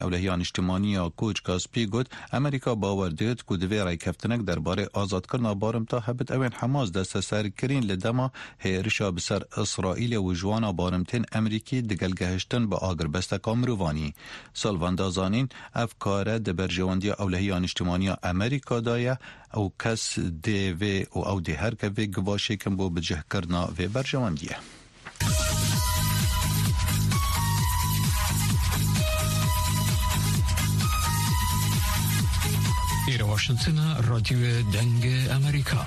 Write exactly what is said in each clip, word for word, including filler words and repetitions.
ئەولەهیان نیشتیمانیە کۆچ کاسپی گوت ئەمریکا باوەڕ دێت کو divê rêkeftinek derbarê azadkirina barmta hebit ewên Hemas desteserkirîn li dema hêrişa bi ser İsraîlê û ji wana barmtên Emerîkî digelgehiştin bi agirbesteka mirovanî. Salvanda zanîn ev kare di berjewandiya ewlehiya niştimaniya Emerîka da ye ew kes dê vê û ew dê her kevê givaşêkin bo bicihkirina vê berjewandiye. إلى واشنطن راديو دنگ أمريكا.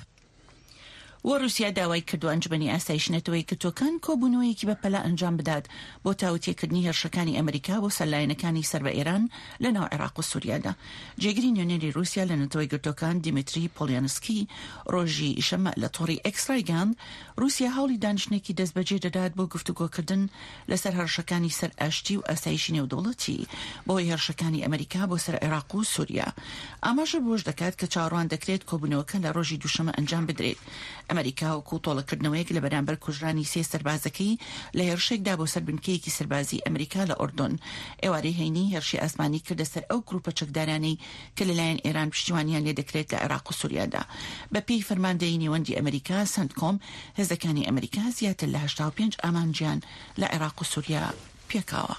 و روسیا داوای کردو ئەنجومەنی ئاسایش نەتەوەی کردوەکان کۆبوونەوەیەکی بەپەلا ئەنجام بدات بۆ تاوتێکردنی هێرشەکانی ئەمریکا بۆ سەرلایەنەکانی سەر بە ئێران لەناو عێراق و سووریادا. جێگیری نوێنەری رووسیا لە نەتەوەی گرتوەکان دیمیتری پۆلیانسکی ڕۆژی ئیشەمە لە تۆڕی ئەکسرایگاند رووسیا هەوڵی دانیشتێکی دەستبەجێ دەدات بۆ گفتوگۆکردن لەسەر هێرشەکانی سەر ئاشتی و ئاسایشی نێودەوڵەتی بۆی هێرشەکانی ئەمریکا بۆ سەر عێراق و سووریا. ئاماژە بۆش دەکات کە چاڕوان دەکرێت کۆبوونەوەکە لە ڕۆژی دووشەمە ئەنجام بدرێت. ئەمریکا و کوتۆڵەکردنەوەیەک لە بەرامبەر کوژرانی سێ سەربازەکەی لە هێرشێکدا بۆ سەر بنکەیەکی سەربازی ئەمریکا لە ئوردون. ئێوارەی هەینی هێرشی ئاسمانی کردە سەر ئەو گروپە چەکدارانەی کە لەلایەن ئێران پشتیوانیان لێ دەکرێت لە عێراق و سووریادا. بەپێی فەرماندەی نیوەندی ئەمریکا سنتکۆم هێزەکانی ئەمریکا زیاتر لە هەشتا و پێنج ئامانجیان لە عێراق و سووریا پێکاوە.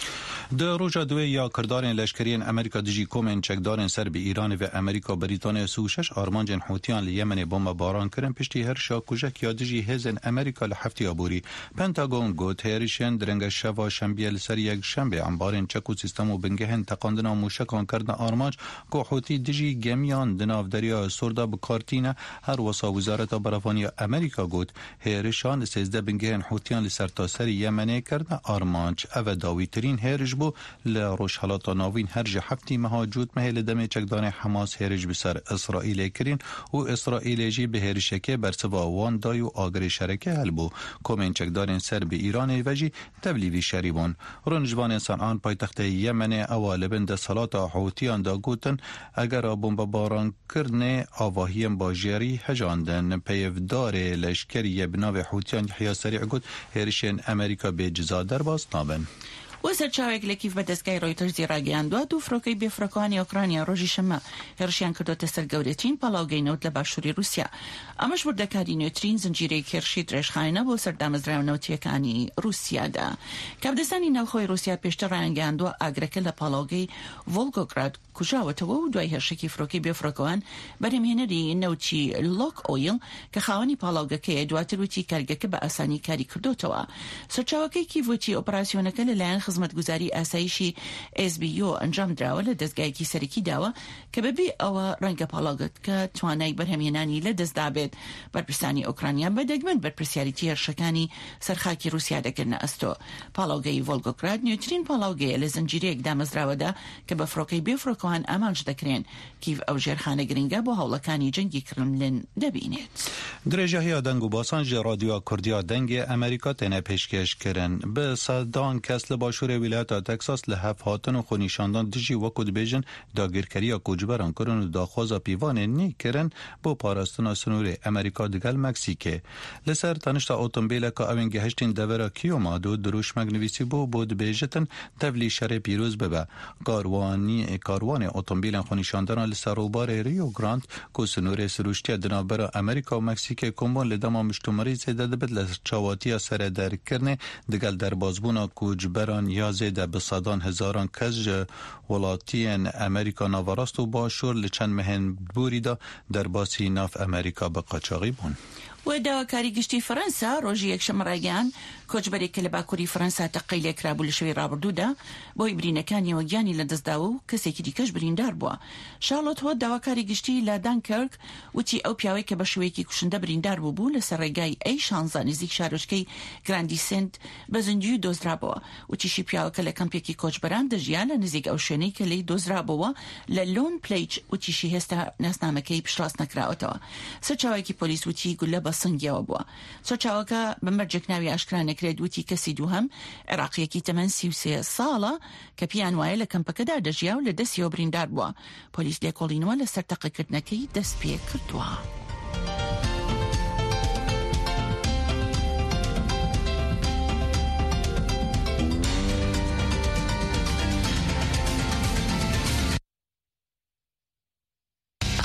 د روجا دوی یا کردارن لشکریان امریکا دیجی کومن چکدارن سر به ایران و امریکا بریتانیا سوشش آرمانجن حوتیان لیمن بمب باران کردن پشتی هر شاکوجک یا دیجی هزن امریکا لحفتی آبوری. پنتاگون گوت هریشن درنگ شوا شنبه سر یک شنبه انبارن چکو سیستم و بنگهن تقاندنا موشکان کردن آرمانج کو حوتی دیجی گمیان دناف دریا سوردا بکارتینه هر وسا وزارت برافانی امریکا گوت هریشان سیزده بنگهن حوتیان لسرتاسر یمنه کردن آرمانج او داویترین هرش بو لروش حالات ناوین هرج هفتی مهاجود مهل دم چکدان حماس هرج بسر اسرائیل کرین و اسرائیل جی به هرشکه برسوا وان دای و آگر شرکه هلبو کومن چکدان سر به ایران وجی تبلیغی شریبون رنجوان صنعان پایتخت یمن اول بند صلات حوتیان دا گوتن اگر بمب باران کرنه آواهیم باجری هجاندن پیفدار لشکری بناو حوتیان یحیی سریع گوت هرشن امریکا به جزا درباز نابن. و سەرچاوێک لە کیف بە دەستگای ڕۆیتەرزی ڕاگەیاندووە دوو فڕۆکەی بێفڕۆکەوانی ئۆکرانیا ڕۆژی شەمە هێرشیان کردوتە سەر گەورەترین پەڵاوگەینەوت لە باشووری رووسیا. ئەمەش وردەکاری نوێترین زنجیرەی هێرشی درێژخایەنە بۆ سەردامەزراونەوتیەکانی رووسیادا. کابدەستانی ناوخۆی رووسیا پێشتر ڕایانگەیاندووە ئاگرەکە لە پاڵاوگەی ڤۆلگۆگراد کوژاوەتەوە و دوای هێرشێکی فڕۆکەی بێفڕۆکەوان بەرهەمهێنەری نەوتی لۆک ئۆیل کە خاوەنی پاڵاوگەکەیە دواتر وتی کارگەکە بە ئاسانی کاری کردوتەوە. سەرچاوەکەی کیڤوتی ئۆپراسیۆنەکە لەلایەن خزمەتگوزاری ئاسایشی ئێس بی ئۆ ئەنجام دراوە لە دەستگایەکی سەرەکی داوە کە بەبێ ئەوە ڕەنگە پاڵاوگەکە توانای بەرهەمهێنانی لە دەستدا بێت. بەرپرسانی ئۆکرانیا بەدەگمەن بەرپرسیاریتی هێرشەکانی سەرخاکی رووسیا دەکردنە ئەستۆ. پاڵاوگەی ڤۆلگۆگراد نوێترین پاڵاوگەیە لە زنجیرەیەک دامەزراوەدا کە بە فڕۆکەی بێفڕۆکەوان ئامانج دەکرێن. کیڤ ئەو ژێرخانە گرنگە بۆ هەوڵەکانی جەنگی کرملین دەبینێت. درێژەهەیە دەنگ و باسانج رادیۆ کوردیا دەنگی ئەمریکا تێنە پێشکەشکردن بە سەدان کەس لە باشووری ویلایەتە تەکساس لە هەف هاتن و خۆنیشاندان دژی وەکو دەبێژن داگیرکەریە کوچبەران کردن و داخوازە پیوانێ نیکردن بۆ پاراستنا سنووری ئەمریکا دەگەل مەکسیکێ. لەسەر تەنیشتا ئۆتۆمبیلەکە ئەوێن گەهشتین دەڤەرە کیۆماد و دروشمەک نویسی بوو بۆ دەبێژتن تەڤلی شەرێ پیرۆز ببە. کاروانی کاروانی ئۆتۆمبیلên خۆنیشاندana li ser ûbarê Rio Grande ku sinûrê siruştiya di navbera Amerîka û Meksîkê kombon li dema miştomarî zêde dibit li çawatiya serederkirinê digel derbazbûna koçberan ya zêde bi sedan hezaran kes ji welatiyên Amerîka navarast û başûr li çend mehên borî da derbasî nav Amerîka bi qaçaxî bûn. و داواکاری گشتی فەرەنسا ڕۆژی یەکشەمە ڕایگەیاند کۆچبەرێک کە لە باکووری فەرەنسا تەقەی لێکرابوو لە شەوی ڕابردوودا بۆی برینەکانیەوە گیانی لەدەستداوە و کەسێکی دیکەش بریندار بووە. شارلۆت هۆ داواکاری گشتی لە دانکەرک وتی ئەو پیاوەی کە بە شێوەیەکی کوشندە بریندار بوو بوو لەسەر ڕێگای ئەی شانزە نزیک شارۆچکەی گراندی سنت بە زنجیر دۆزرابەوە. وتیشی پیاوەکە لە کەمپێکی کۆچبەران دەژیا لە نزیک ئەو شوێنەی کە لی دۆزرابەوە لە لۆن پلیج وتیشی هێستا ناسنامەکەی پشتڕاست نەکراوەتەوە. سەرچاوێکی پۆلیس وتی گولە بە سنگیەوە بووە. سەرچاوەکە بە مەرجێک ناوی ئاشکرا نەکرێت وتی کەسی دووهەم عێراقیەکی تەمەن سی و سێ ساڵە کە پیان وایە لە کەمپەکەدا دەژیا و لە دەستیەوە بریندار بووە. پۆلیس لێکۆڵینەوە لەسەر تەقەکردنەکەی دەست پێ کردووە.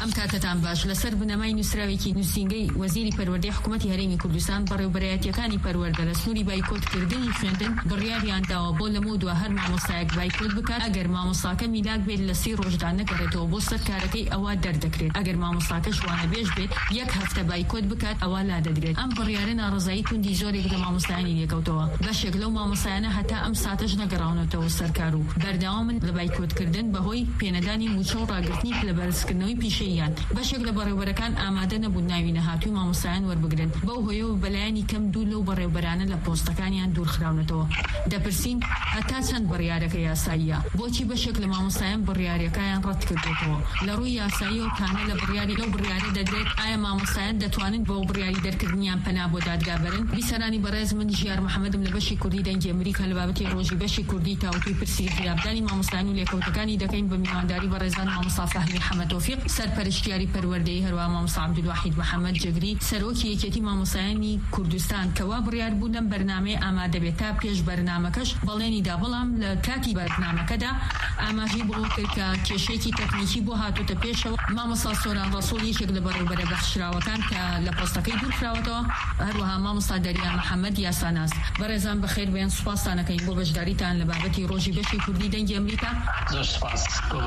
ئەم کاتتان باش لەسەر بنەمای نووسراوێکی نووسینگەی وەزیری پەروەردەی حکوومەتی هەرێمی کوردستان بەڕێوەبەرایەتیەکانی پەروەردە لە سنووری بایکۆتکردنی خوێندن بڕیاریان داوە بۆ لەمە دووە هەر مامۆستایەک بایکۆت بکات ئەگەر مامۆستاکە میلاک بێت لە سی ڕۆژدا نەگەڕێتەوە بۆ سەر کارەکەی ئەوە دەردەکرێت ئەگەر مامۆستاکە شوانە بێژ بێت یەک هەفتە بایکۆت بکات ئەوە لا دەدرێت ئەم بڕیارە ناڕزایی توندی زۆرێک لە مامۆستایانی لێکەوتەوە بەشێک لەو مامۆستایانە هەتا ئەم ساتەش نەگەڕاونەتەوە سەرکار و بەردەوامن لە بایکۆتکردن بەهۆی پێنەدانی موچە و ڕاگررتنی پلەبەرزکردنەوەی پیشەیان بەشێک لە بەڕێوەبەرەکان ئامادە نەبوون ناوی نەهاتووی مامۆستایان وەربگرن بەو هۆیەوە بەلایانی کەم دوو لەو بەڕێوەبەرانە لە پۆستەکانیان دوورخراونەتەوە دەپرسین هەتا چەند بڕیارەکە یاساییە بۆچی بەشێک لە مامۆستایان بڕیارەکەیان ڕەت کردێتەوە لە ڕووی یاساییەوە کانە لە بڕیاری لەو بڕیارە دەدرێت ئایا مامۆستایان دەتوانن بۆ بڕیاری دەرکردنیان پەنا بۆ دادگا برن بیسەرانی بەڕێز من ژیار محەممەدم لە بەشی کوردی دەنگی ئەمریکا لە بابەتی ڕۆژی بەشی کوردی تاوتوی پرسی خراپدانی مامۆستایان و لێکەوتەکانی دەکەین بە میوانداری بەڕێزان مامۆستا فەهمی حەمەد تۆفیق سەرپەرشتیاری پەروەردەی هەروە مامۆستا عەبدولواحید محەممەد جەگری سەرۆکی یەکێتی مامۆستایانی کوردستان کەوا بڕیار بوو لەم بەرنامەیە ئامادە بێت تا پێش بەرنامەکەش بەڵێنیدا بەڵام لە کاتی بەرنامەکەدا ئاماژەی بۆ کرد کە کێشەیەکی تەکنیکی بۆ هاتوتە پێشەوە مامۆستا سۆران ڕەسوڵ یەکێک لە بەڕێوەبەرە بەخشراوەکان کە لە پۆستەکەی دوورخراوەتەوە هەروەها مامۆستا دەریا محەممەد یاساناس بەڕێزان بەخێر بێن سوپاسانەکەین بۆ بەشداریتان لە بابەتی ڕۆژی بەشی کوردی دەنگی ئەمریکا زۆر سوپاس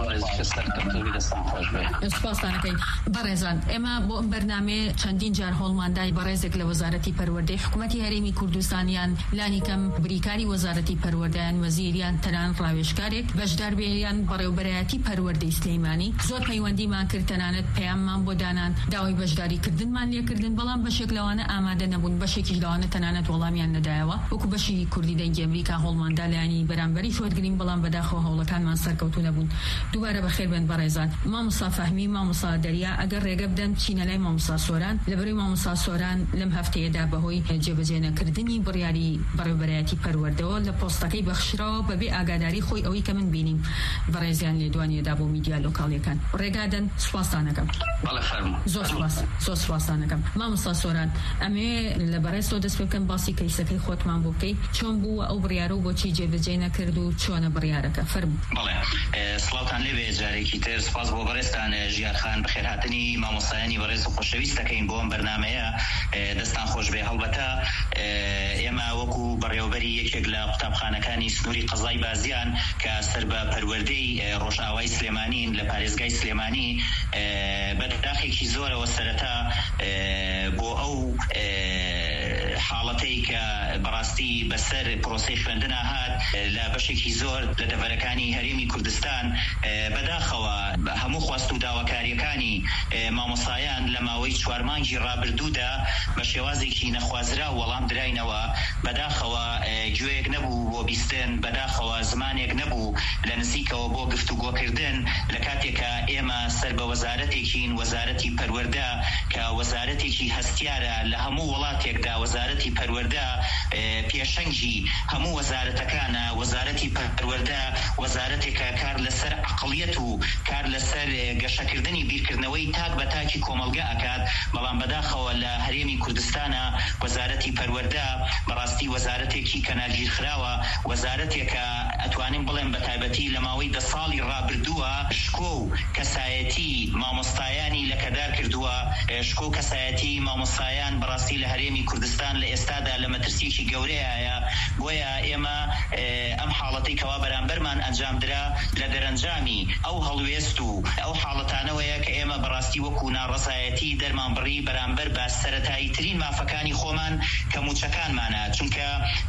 سوپاسانەکەین بەڕێزان ئێمە بۆ ئەم بەرنامێ چەندین جار هەوڵماندای بەڕێزێک لە وەزارەتی پەروەردەی حکوومەتی هەرێمی کوردستانیان لانی کەم بریکاری وەزارەتی پەروەردەیان وەزیریان تەنان ڕاوێژکارێک بەشدار بێیان بەڕێوەبەرایەتی پەروەردەی سلەیمانی زۆر پەیوەندیمان کرد تەنانەت پەیاممان بۆ دانان داوای بەشداریکردنمان لێکردن بەڵام بەشێک لەوانە ئامادە نەبوون بەشێکیش لەوانە تەنانەت وەڵامیان نەدایەوە وەکو بەشی کوردی دەنگی ئەمریکا هەوڵماندا لایانی بەرامبەری شوەرگرین بەڵام بەداخەوە هەوڵەکانمان سەرکەوتوو نەبوون دووبارە بەخێر بێن بەڕێزان مامۆستا فەهمی مامۆستا دەریا ئەگەر ڕێگە بدەن بچینە لای مامۆستا سۆران لەبەرەوەی مامۆستا سۆران لەم هەفتەیەدا بەهۆی جێبەجێنەکردنی بڕیاری بەڕێوەبەرایەتی پەروەردەوە لە پۆستەکەی بەخشراوە بەبێ ئاگاداری خۆی ئەوەی کە من بینیم بەڕێزیان لێدوانیەدا بۆ میدیا لۆکاڵیەکان ڕێگادەن سوپاسانەکەم زۆر سوپاس زۆر سوپاسانەکەم مامۆستا سۆران ئەمێ لە بەڕێز تۆ دەست پێ بکەم باسی کەیسەکەی خۆتمان بۆ بکەی چۆن بوو ئەو بڕیارە و بۆچی جێبەجێ نەکرد و چۆنە بڕیارەکە فەرموو. بەڵێ سڵاوتان لێبێ جارێکی تر سپاس بۆ بەڕێزتان ژیارخان بەخێرهاتنی مامۆستایانی بەڕێز و خۆشەویست دەکەین بۆ ئەم بەرنامەیە دەستان خۆش بێ هەڵبەتە ئێمە وەکو بەڕێوەبەری یەکێک لە قوتابخانەکانی سنووری قەزای بازیان کە سەر بە پەروەردەی ڕۆژئاوای سلێمانین لە پارێزگای سلێمانی بەداخێکی زۆرەوە سەرەتا بۆ ئەو حاڵەتەی کە بەڕاستی بەسەر پرۆسەی خوێندنە هات لە بەشێکی زۆر لە دەڤەرەکانی هەرێمی کوردستان بەداخەوە هەموو خواست و داواکاریەکانی مامۆستایان لە ماوەی چوار مانگی ڕابردوودا بە شێوازێکی نەخوازرا وەڵام دراینەوە بەداخەوە گوێیەک نەبوو بۆ بیستن بەداخەوە زمانێک نەبوو لە نزیکەوە بۆ گفتوگۆکردن لە کاتێکە ئێمە سەر بە وەزارەتێکین وەزارەتی پەروەردە کە وەزارەتێکی هەستیارە لە هەموو وڵاتێکدا وەزارەتی پەروەردە پێشەنگی هەموو وەزارەتەکانە وەزارەتی پەروەردە وەزارەتێکە کار لەسەر عەقڵیەت و کار لەسەر گەشەکردنی بیرکردنەوەی تاک بە تاکی کۆمەلگا ئەکات بەڵام بەداخەوە لە هەرێمی کوردستانە وەزارەتی پەروەردە بەڕاستی وەزارەتێکی کەناگیرخراوە وەزارەتێکە ئەتوانین بڵێن بە تایبەتی لە ماوەی دە ساڵی ڕابردووە شکۆ و کەسایەتی مامۆستایانی لەکەدار کردووە شکۆ و کەسایەتی مامۆستایان بەڕاستی لە هەرێمی کوردستان لە ئێستادا لە مەترسیەکی گەورەیە بۆیە ئێمە ئەم حاڵەتی کەوا بەرامبەرمان ئەنجامدرا لە دەرەنجامی ئەو هەڵوێست و ئەو حاڵەتانەوەیە کە ئێمە بەڕاستی وەکو ناڕەزایەتی دەرمان بڕی بەرامبەر بە سەرەتایی ترین مافەکانی خۆمان کە موچەکانمانە چونکە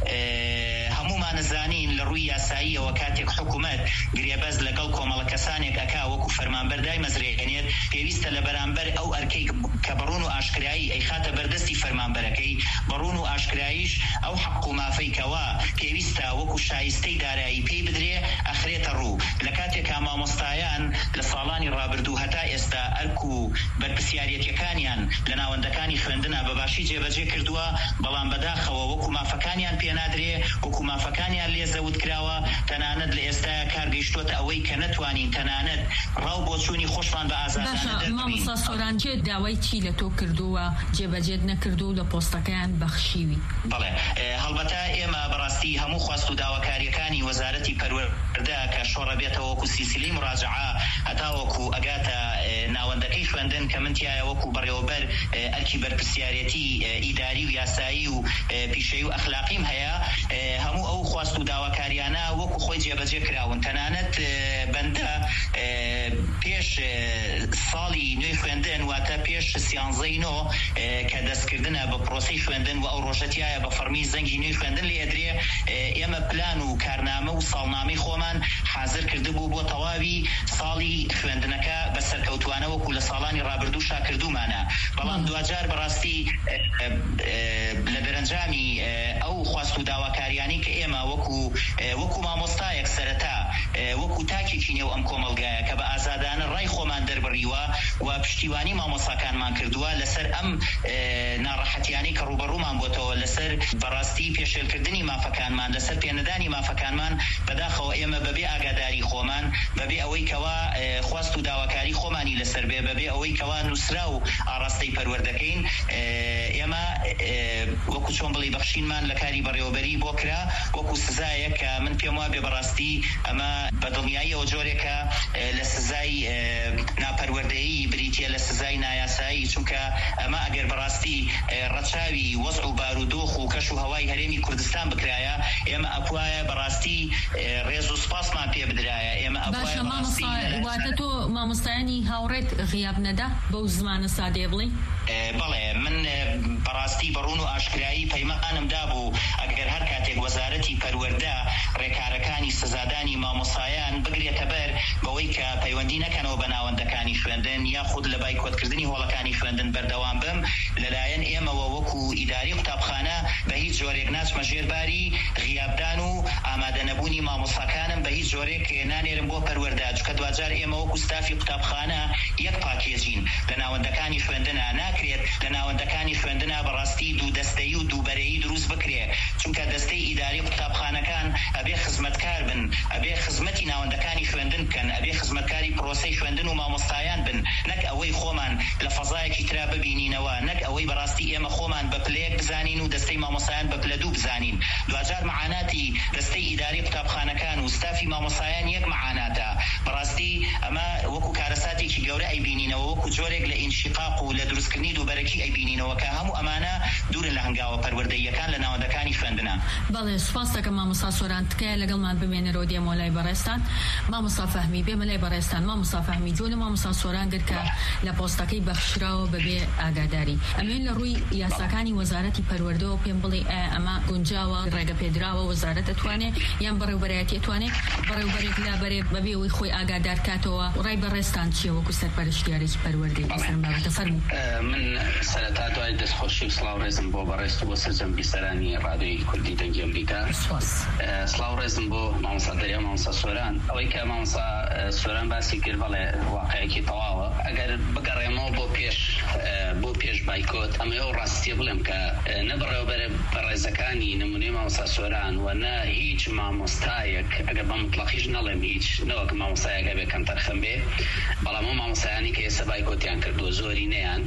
هەمومان نزانین لە ڕووی یاساییەوە کاتێک حکوومەت گرێبەز لەگەڵ کۆمەڵە کەسانێک ئەکا وەکو فەرمانبەردای مەزرێنێت پێویستە لە بەرامبەر ئەو ئەرکەی کە بەڕوون و ئاشکرایی ئەی خاتە بەردەستی فەرمانبەرەکەی بەڕوون و ئاشکراییش ئەو حەق و مافەیکەوە پێویستە وەکو شایستەی دارایی پێی بدرێ ئەخرێتە ڕوو لە کاتێکا مامۆستایان لە ساڵانی ڕابردوو هەتا ئێستا ئەرک و بەرپرسیاریەتەکانیان لە ناوەندەکانی خوێندنە بەباشی جێبەجێ کردووە بەڵام بەداخەوە وەکو مافەکانیان پێنادرێ وەکو مافەکانیان لێزەوت کراوە تەنانەت لە ئێستاە کارگەیشتووەتە ئەوەی کە نەتوانین تەنانەت ڕاو بۆ چوونی خۆشمان بە ئازادانە دەربین. مامۆستا سۆران جێ داوای چی لە تۆ کردووە جێبەجێت نەکردو لە پۆستەکەیان بەخشیوی؟ بەڵێ هەڵبەتە ئێمە بەڕاستی هەموو خواست و داواکاریەکانی وەزارەتی پەروەردە کە شۆڕە بێتەوە وەکو سیسیلی مراجعە هەتا وەکو ئەگاتە ناوە ناوەندەکەی خوێندن کە من تایە وەکو بەڕێوەبەر ئەرکی بەرپرسیارەتی ئیداری و یاسایی و پیشەیی و ئەخلاقیم هەیە هەموو ئەو خواست و داواکاریانە وەکو خۆی جێبەجێ کراون تەنانەت بەندە پێش ساڵی نوێی خوێندن واتە پێش سیانزەی نۆ کە دەستکردنە بە پرۆسەی خوێندن و ئەو ڕۆژەتیایە بە فەرمی زەنگی نوێی خوێندن لێ ئەدرێ ئێمە پلان و کارنامە و ساڵنامەی خۆمان حاضر کردبوو بۆ تەواوی ساڵی خوێندنەکە بە سەرکەوتوانە وەکو لە ساڵانی ڕابردوو شاکردومانە بەڵام دوجار بەڕاستی لە دەرەنجامی ئەو خواست و داواکاریانی کە ئێمە وەکو وەکو مامۆستایەک سەرەتا وەکو تاکێکی نێو ئەم کۆمەلگایە کە بە ئازادانە ڕای خۆمان دەربڕیوە و پشتیوانی مامۆستاکانمان کردووە لەسەر ئەم ناڕەحەتیانەی کە ڕوبەڕوومان بۆتەوە لەسەر بەڕاستی پێشێلکردنی مافەکانمان لەسەر پێنەدانی مافەکانمان بەداخەوە ئێمە بەبێ ئاگاداری خۆمان بەبێ ئەوەی کەوا خواست و داواکاری خۆمانی لەسەر بێ بەبێ ئەوەی کەوا نووسرا و ئاڕاستەی پەروەردەکەین ئێمە وەکو چۆن بڵێ بەخشینمان لە کاری بەڕێوەبەری بۆ کرا وەکو سزایە کە من پێم وابێ بەڕاستی ئەمە بەدڵنیاییەوە جۆرێکە لە سزای ناپەروەردەیی بریتیە لە سزای نایاسایی چونکە ئەمە ئەگەر بەڕاستی ڕەچاوی وەزع و بارودۆخ و کەش و هەوای هەرێمی کوردستان بکرایە ئێمە ئەپوایە بەڕاستی ڕێز و سپاسمان پێ بدرایە ئێمە ئەپوایە بەڕاستی واتە تۆ مامۆستایانی هاوڕێت غیاب نەدا بەو زمانە سادێ بڵێ بەڵێ من بەڕاستی بەڕوون و ئاشکرایی پەیمانمدا بوو ئەگەر هەر کاتێک وەزارەتی پەروەردە ڕێکارەکانی سزادانی مامۆستایان بگرێتە بەر بەوەی کە پەیوەندی نەکەنەوە بە ناوەندەکانی خوێندن یاخود لە بایکۆتکردنی هۆڵەکانی خوێندن بەردەوام بم لەلایەن ئێمەوە وەکو ئیداری قوتابخانە بە هیچ جۆرێک ناچمە ژێرباری غیابدان و ئامادە نەبوونی مامۆستاکانم بە هیچ جۆرێک نانێرم بۆ پەروەردە چونکە دوجار ئێمە وەکو ستافی قوتابخانە یەک پاکێجین لە ناوەندەکانی خوێندنە ناکرێت لە ناوەندەکانی خوێندنە بەڕاستی دوو دەستەیی و دووبەرەیی دروست بکرێ چونکە دەستەی ئیداری قوتابخانەکان ئەبێ خزمەتکار بن ئەبێ خزمەتی ناوەندەکانی خوێندن بکەن ئەبێ خزمەتکاری پرۆسەی خوێندن و مامۆستایان بن نەک ئەوەی خۆمان لە فەزایەکی ترا ببینینەوە نەک ئەوەی بەڕاستی ئێمە خۆمان بە پلەیەک بزانین و دەستەی مامۆستایان بە پلە دوو بزانین دوجار معاناتی دەستەی ئیداری قوتابخانەکان و ستافی مامۆستایان یەک معاناتە بەڕاستی ئەمە وەکو کارەساتێکی گەورە ئەیبینینەوە وەکو جۆرێک لە ئینشقاق و لە دروستکردنی دووبەرەکی ئەیبینینەوە کە هەموو ئەمانە دوورن لە هەنگاوە پەروەردەییەکان لە ناوەندەکانی خوێندنە. بەڵێ سوپاس دەکەم مامۆستا سۆران تکایە لەگەڵمان بمێنەرەوە دێمە لای بەڕێستان مامۆستا فەهمی بێمە لای بەڕێستان مامۆستا فەهمی جۆ لە مامۆستا سۆران گرکە لە پۆستەکەی بەخشراوە بەبێ ئاگاداری ئەمێن لە ڕووی یاساکانی وەزارەتی پەروەردەوە پێم بڵێ ئەمە گونجاوە ڕێگە پێدراوە وەزارەت دەتوانێت یان بەڕێوەبەرایەتی دەتوانێت بەڕێوەبەرێک لا بەرێ بەبێ ئەوەی خۆی ئاگادار کاتەوە ڕای بەڕێستان چییە وەکو سەرپەرشتیارێکی پەروەردەی ئەسەر بابەتە فەرموو. من سەرەتا دوای دەستخۆشی و سڵاو ڕێزم بۆ بەڕێست و بۆ سەرجەمبی سەرانی ڕادیۆی کوردی دەنگی ئەمریکا سڵاو ڕێزم بۆ مامۆستا دەریا مامۆستا سۆران ئەوەی کە مامۆستا سۆران باسی کرد بەڵێ واقعەیەکی تەواوە ئەگەر بگەڕێمەوە بۆ پێش بۆ پێش بایکۆت ئەمە ئەو ڕاستیە بڵێم کە نە بەڕێوەبەرە بەڕێزەکانی نمونەی مامۆستا سۆران و نە هیچ مامۆستایەک ئەگەر بە مطلقیش نەڵێم هیچ نەوەک مامۆستایەکە بێ کەم تەرخەم بێ بەڵام ئەو مامۆستایانی کە ئێستا بایکۆتیان کردووە زۆری نەیان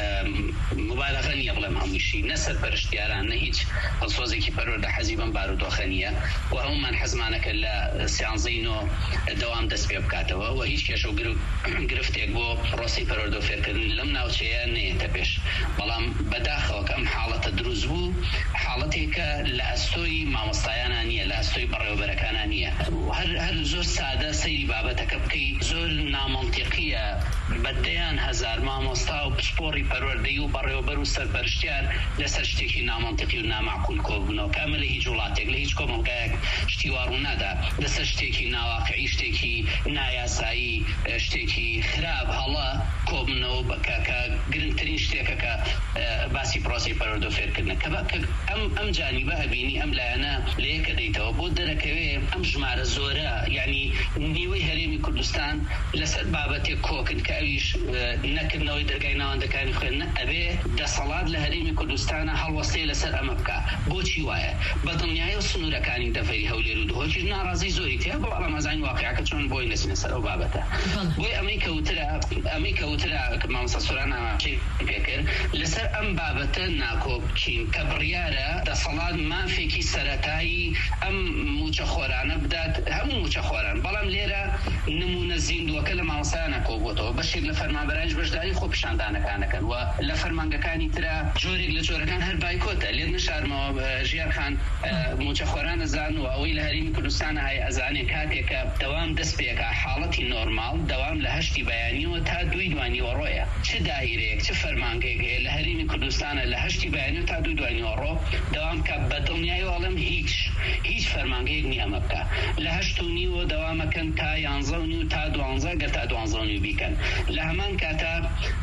مبالغە نییە بڵێم هەمووشی نە سەرپەرشتیاران نە هیچ هەڵسۆزێکی پەروەردە حەزی بەم بارودۆخە نییە و هەمومان حەزمانەکە لە سیانزەی نۆ دەوام دەست پێ بکاتەوە و هیچ کێشە و گرفتێک بۆ ڕۆستی پەروەردە و فێرکردن لەم ناوچەیە نێتە پێش بەڵام بەداخەوە کە ئەم حاڵەتە دروست بوو حاڵەتێکە لە ئەستۆی مامۆستایانە نییە لە ئەستۆی بەڕێوەبەرەکانە نییە هەر زۆر سادە سەیری بابەتەکە بکەی زۆر نامەنتیقیە بەدەیان هەزار مامۆستا و پسپۆڕی پەروەردەیی و بەڕێوەبەر و سەرپەرشتیار لەسەر شتێکی نامەنتیقی و نامعقول کۆبوونەوە کامە لە هیچ وڵاتێک لە هیچ کۆمەڵگایەک شتی واڕوو نادا لەسەر شتێکی ناواقعی شتێکی نایاسایی شتێکی خراپ هەڵە کۆبوونەوە بکە کە گرنگترین شتێکە کە باسی پرۆسەی پەروەردە و فێرکردنە کە ئەم ئەم جانیبە هەبینی ئەم لایەنە لە یەکە دەیتەوە بۆ دەرەکەوێ ئەم ژمارە زۆرە یعنی نیوەی هەرێمی کوردستان لەسەر بابەتێک کۆکن کە ئەویش نەکردنەوەی دەرگای ناوەندەکانی خوێندنە ئەبێ دەسەڵات لە هەرێمی کوردستانە هەڵوەستەی لەسەر ئەمە بکە بۆچی وایە بەدڵنیایی و سنوورەکانی دەفەری هەولێر و دهۆکیش ناڕازی زۆری تیا بۆ ئەڵەمەزانی واقعەکە چۆن بۆی نەچینە سەر ئەو بابەتە بۆی ئەمەی کەوترە ئەمەی کەوترە کە مامۆستا سۆران ئاماژەی پێکرد لەسەر ئەم بابەتە ناکۆبکین کە بڕیارە دەسەڵات مافێکی سەرەتایی ئەم موچە خۆرانە بدات هەموو موچە خۆران بەڵام لێرە نمونە زیندوەکە لە مامۆسایانە کۆبووەوە بەشێک لە فەرمانبەرانیش بەشداری خۆ پیشاندانەکانەکەن و لە فەرمانگەکانی ترا جۆرێک لە جۆرەکان هەر بایکۆتە لێ نشارمەوە ژیانخان موچەخۆرانە زان و ئەوەی لە هەرێمی کوردستانە هەیە ئەزانێ کاتێکە دەوام دەست پێکە حاڵەتی نۆرماڵ دەوام لە هەشتی بەیانیەوە تا دوی دوانیوە ڕۆیە چ دایرەیەک چ فەرمانگەیەک هەیە لە هەرێمی کوردستانە لە هەشتی بەیانیەوە تا دوی دوانیوە ڕۆ دەوام کە بەدڵنیایی وەڵێم هیچ هیچ فەرمانگەیەک نییە ئەمە بکە لە هەشت و نیوە دەوامەکەن تا یانزە و نیو تا دوانزە گەر تا دوانزە و نیو بیکەن لە هەمان کاتە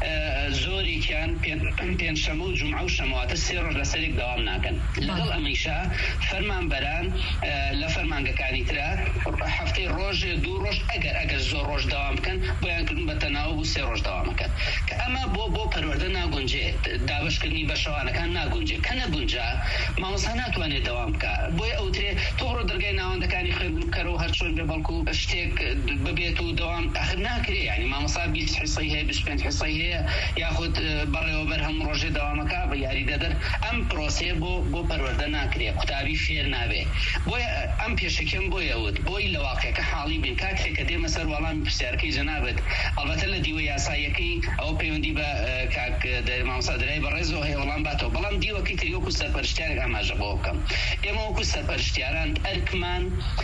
زۆرێکیان پێنجشەمە و جومعە و شەمەواتە سێ ڕۆژ لەسەرێک دەوام ناکەن لەگەڵ ئەمەیشا فەرمانبەران لە فەرمانگەکانی ترا هەفتەی ڕۆژێ دوو ڕۆژ ئەگەر ئەگەر زۆر ڕۆژ داوام بکەن بۆیان کردن بە تەناوب و سێ ڕۆژ داوامەکەن کە ئەمە بۆ بۆ پەروەردە ناگونجێت دابشکردنی بەشەوانەکان ناگونجێت کە نەبونجا مامۆستا ناتوانێت دەوام بکە بۆیە ئەوترێ تۆ ڕۆ دەرگای ناوەندەکانی خوێندنکەرەوە هەر چۆن بێ بەڵکو شتێک ببێت و دەوام ئاخر ناکرێ یعنی مامۆستا بیست حیسەی هەیە بیست و پێنج حیسەی هەیە یاخود بەڕێوەبەر هەموو ڕۆژێ داوامەکە بە یاریدەدەر ئەم پرۆسەیە بۆ بۆ پەروەردە ناکرێ قوتابی فێر نابێ بۆیە ئەم پێشەکەم بۆیە وت بۆی لە واقعەکە حاڵی بین کاتێک کە دێمە سەر وەڵامی پرسیارەکەی جەنابەت ئەڵبەتە لە دیوە یاساییەکەی ئەو پەیوەندی بە کاک مامۆستا دەرای بەڕێزەوە هەیە وەڵام باتەوە بەڵام دیوەکەی تری وەکو سەرپەرشتیارێک ئاماژە بۆ بکەم ئێمە وەکو سەرپەرشتیاران ئەرکمان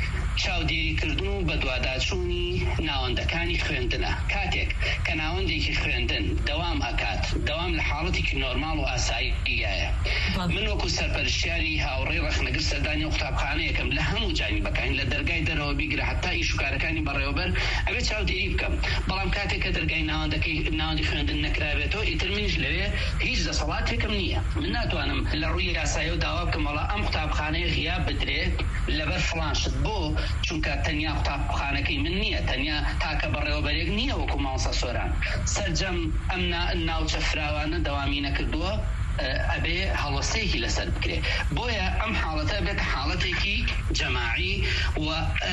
چاودێریکردن و بە دوواداچوونی ناوەندەکانی خوێندنە کاتێک کە ناوەندێکی خوێندن دەوام ئەکات دەوام لە حاڵەتێکی نۆرماڵ و ئاساییایە من وەکو سەرپەرشتیاری هاوڕێی ڕەخنەگر سەردانی و قوتابخانەیەکەم لە هەموو جانیبەکانی لە دەرگای دەرەوە بیگرە حتا ئیشوکارەکانی بەڕێوەبەر ئەوێ چاودێری بکەم بەڵام کاتێک کە دەرگای ناوەندەکەی ناوەندی خوێندن نەکرابێتەوە ئیتر منیش لەوێ هیچ دەسەڵاتێکم نییە من ناتوانم لە ڕووی یاساییە و داوا بکەم وەڵا ئەم قوتابخانەیە غیاب بدرێت لەبەر فڵان شت بۆ چونکە تەنیا قوتابخانەکەی من نییە تەنیا تاکە بەڕێوەبەرێک نییە وەکو مامۆستا سۆران سەرجەم ئەم ناوچە فراوانە دەوامی نەکردووە ئەبێ هەڵەستەیەکی لەسەر بکرێ بۆیە ئەم حاڵەتە بێتە حاڵەتێکی جەماعی و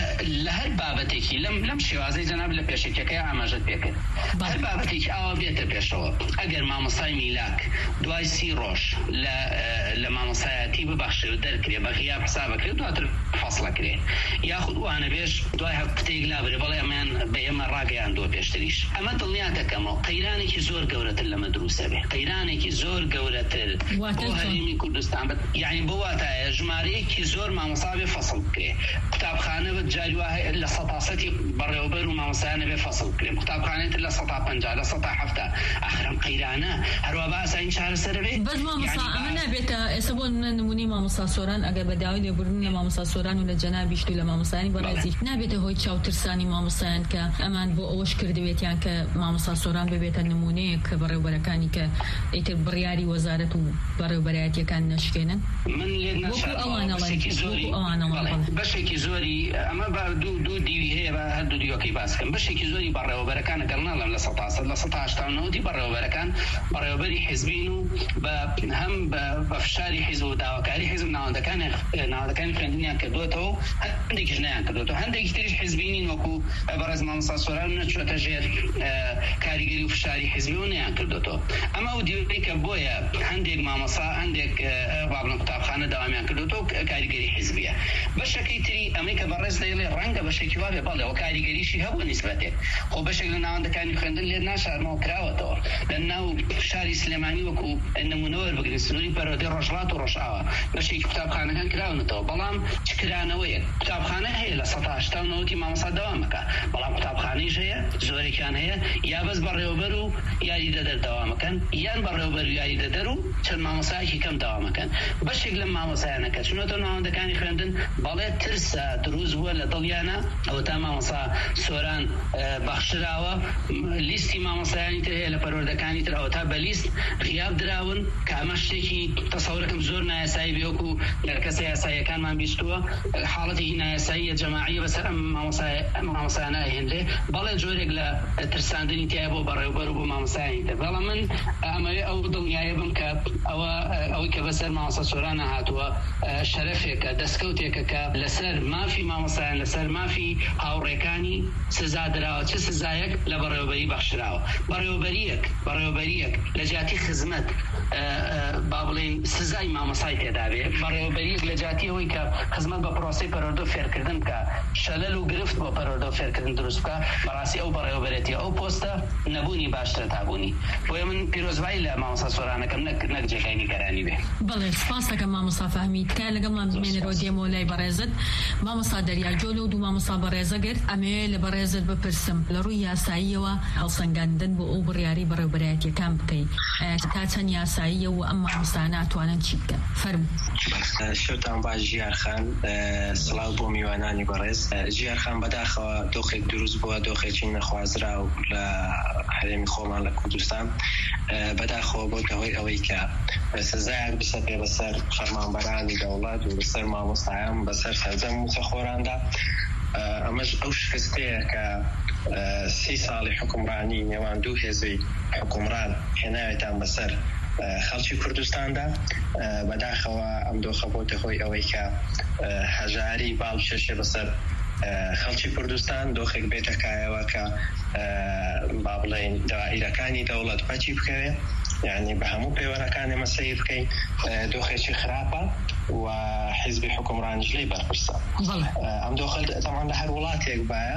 لە هەر بابەتێکی لەم لەم شێوازەی جەناب لە پێشێکەکەی ئاماژەت پێکرد هەر بابەتێکی ئاوا بێتە پێشەوە ئەگەر مامۆستای میلاک دوای سی ڕۆژ لە لە مامۆستایەتی ببەخشێ و دەرکرێ بە غیاب حسابەکرێ دواتر فەسڵەکرێ یاخود وانە بێش دوای هەفتەیەک لابرێ بەڵێ ئەمان بە ئێمە ڕاگەیاندووە پێشتریش ئەمە دڵنیا دەکەمەوە قەیرانێکی زۆر گەورەتر لەمە دروستە بێ قەیرانێکی زۆر گەورە بۆ هەرێمی کوردستان یعنی بۆ واتایە ژمارەیەکی زۆر مامۆستا بێ فەسڵ بکرێ قوتابخانە بە جاری وایە لە سەتاسەتی بەڕێوەبەر و مامۆستایانە بێ فەسڵ بکرێ قوتابخانەیەتر لە سەتا پەنجا لە سەتا حەفتا ئاخرم قەیرانە هەروە بە ئاسایی چارەسەرە بێ بەس مامۆستا ئەمە نابێتە ئێستا بۆ نمونەی مامۆستا سۆران ئەگەر بە داوای لێبوردنی مامۆستا سۆران و لە جەنابیشت و لە مامۆستایانی بەڕێزی نابێتە هۆی چاوترسانی مامۆستایان کە ئەمان بۆ ئەوەش کردوێتیان کە مامۆستا سۆران ببێتە نمونەیەک کە بەڕێوەبەرەکانی کە ئیتر بڕیاری وەزارەت و بەڕێوەبەرایەتیەکان نەشکێنن من لێ بەشێکی زۆری ئەمە دوو دوو دیوی هەیە بە هەردوو دیوەکەی باسکەم بەشێکی زۆری بەڕێوەبەرەکان ئەگەر ناڵم لە سەتاسەد لە سەتا هەشتا و نەوەتی بەڕێوەبەرەکان بەڕێوەبەری حیزبین و هەم بە فشاری حیزب و داواکاری حیزب ناوەندەکان ناوەندەکانی خوێندنیان کردوێتەوە هەندێکیش نەیان کردوێتەوە هەندێکی تریش حیزبینین وەکو بەڕێز مامۆستا سۆران نەچووەتە ژێر کاریگەری و فشاری حیزبی و نەیان کردوێتەوە ئەمە ئەو دیوەی کە بۆیە هەندێک مامۆستا هەندێک بابڵم قوتابخانە داوامیان کردوێتەوە کاریگەری حیزبیە بەشەکەی تری ئەمەی کە بەڕێز دەیڵێ ڕەنگە بەشێکی وابێ بەڵێ ئەوە کاریگەریشی هەبوو نیسبەتێک خۆ بەشێک لە ناوەندەکانی خوێندن لێ ناشارمەوە کراوەتەوە لە ناو شاری سلێمانی وەکو نمونەوە وەربگرین سنووری پەروەردەی ڕۆژهەڵات و ڕۆژئاوا بەشێکی قوتابخانەکان کراونەتەوە بەڵام چ کرانەوەیە قوتابخانە هەیە لە سەتا هەشتا و نەوەتی مامۆستا دەوامەکە بەڵام قوتابخانەیش هەیە زۆرێکیان هەیە یا بەس بەڕێوەبەر و یاریدەدەر دەوامەکەن یان بەڕێوەبەر و یاریدەدەر و چەند مامۆستایەکی کەم داوامەکەن بەشێک لەم مامۆستایانە کە چونەتە ناوەندەکانی خوێندن بەڵێ ترسە دروست بووە لە دڵیانە ئەوە تا مامۆستا سۆران بەخشراوە لیستی مامۆستایانی تر هەیە لە پەروەردەکانی تر ئەوە تا بە لیست غیاب دراون کە ئەمە شتێکی تەسەورەکەم زۆر نایاسایی بێوەکو لە کەسە یاساییەکانمان بیستووە حاڵەتێکی نایاساییە جەماعیە بەسەر ئەم مامۆستایانە هێندێ بەڵێ جۆرێک لە ترساندنی تایە بۆ بەڕێوەبەر و بۆ مامۆستایانی تر بەڵام من ئەمەوێ ئەو دڵنیایە بم کە ئەوە ئەوەی کە بەسەر مامۆستا سۆرانە هاتووە شەرەفێکە دەستکەوتێکە کە لەسەر مافی مامۆستایان لەسەر مافی هاوڕێکانی سزا دراوە چه سزایەک لە بەڕێوەبەری بەخشراوە بەڕێوەبەریەک بەڕێوەبەریەک لە جاتی خزمەت با بڵێن سزای مامۆستای تێدا بێ بەڕێوەبەریەک لە جاتی ئەوەی کە خزمەت بە پرۆسەی پەروەردە و فێرکردن بکە شلل و گرفت بۆ پەروەردە فێرکردن دروست بکە بەڕاستی ئەو بەڕێوەبەرێتی ئەو پۆستە نەبوونی باشتر تابوونی بۆیە من پیرۆزبایی لە مامۆستا سۆرانەکەم نەک جێگای نیگەرانی بێ. بەڵێ سپاس دەکەم مامۆستا فەهمید کە لەگەڵمان بمێنێتەوە دێمەوە لای بەڕێزت مامۆستا دەریاجۆلە و دوو مامۆستا بەڕێزە گرت ئەمێ لە بەڕێزت بپرسم لە ڕووی یاساییەوە هەڵسەنگاندن بۆ ئەو بڕیاری بەڕێوەبەرایەتیەکان بکەین تا چەند یاساییە و ئەم مامۆستانە ئەتوانن چی بکەن فەرموو. شەوتان باش ژیارخان سڵاو بۆ میوانانی بەڕێز. ژیارخان بەداخەوە دۆخێک دروست بووە دۆخێکی نەخوازرا و لە هەرێمی خۆمان لە کوردستان بەداخەوە بۆتە هۆی ئەوەی کە سزایەک بسەپێ بەسەر فەرمانبەرانی دەوڵەت و بەسەر مامۆستایان بەسەر سەرجەم موچەخۆراندا. ئەمەش ئەو شکستەیە کە سی ساڵی حکومڕانی نێوان دوو هێزەی حکومڕان هێناوێتان بەسەر خەڵکی کوردستاندا. بەداخەوە ئەم دۆخە بۆتە هۆی ئەوەی کە هەژاری باڵکێشێ بەسەر خەڵکی کوردستان دۆخێک بێتەکایەوە کە با بڵێن داعیرەکانی دەوڵەت بەچی بکەوێت یعنی بە هەموو پێوەرەکانی مەسەی بکەین دۆخێکی خراپە و حیزبی حکومڕانیش لێی بەرپرسە. ئەم دۆخە تەمان لە هەر وڵاتێک باە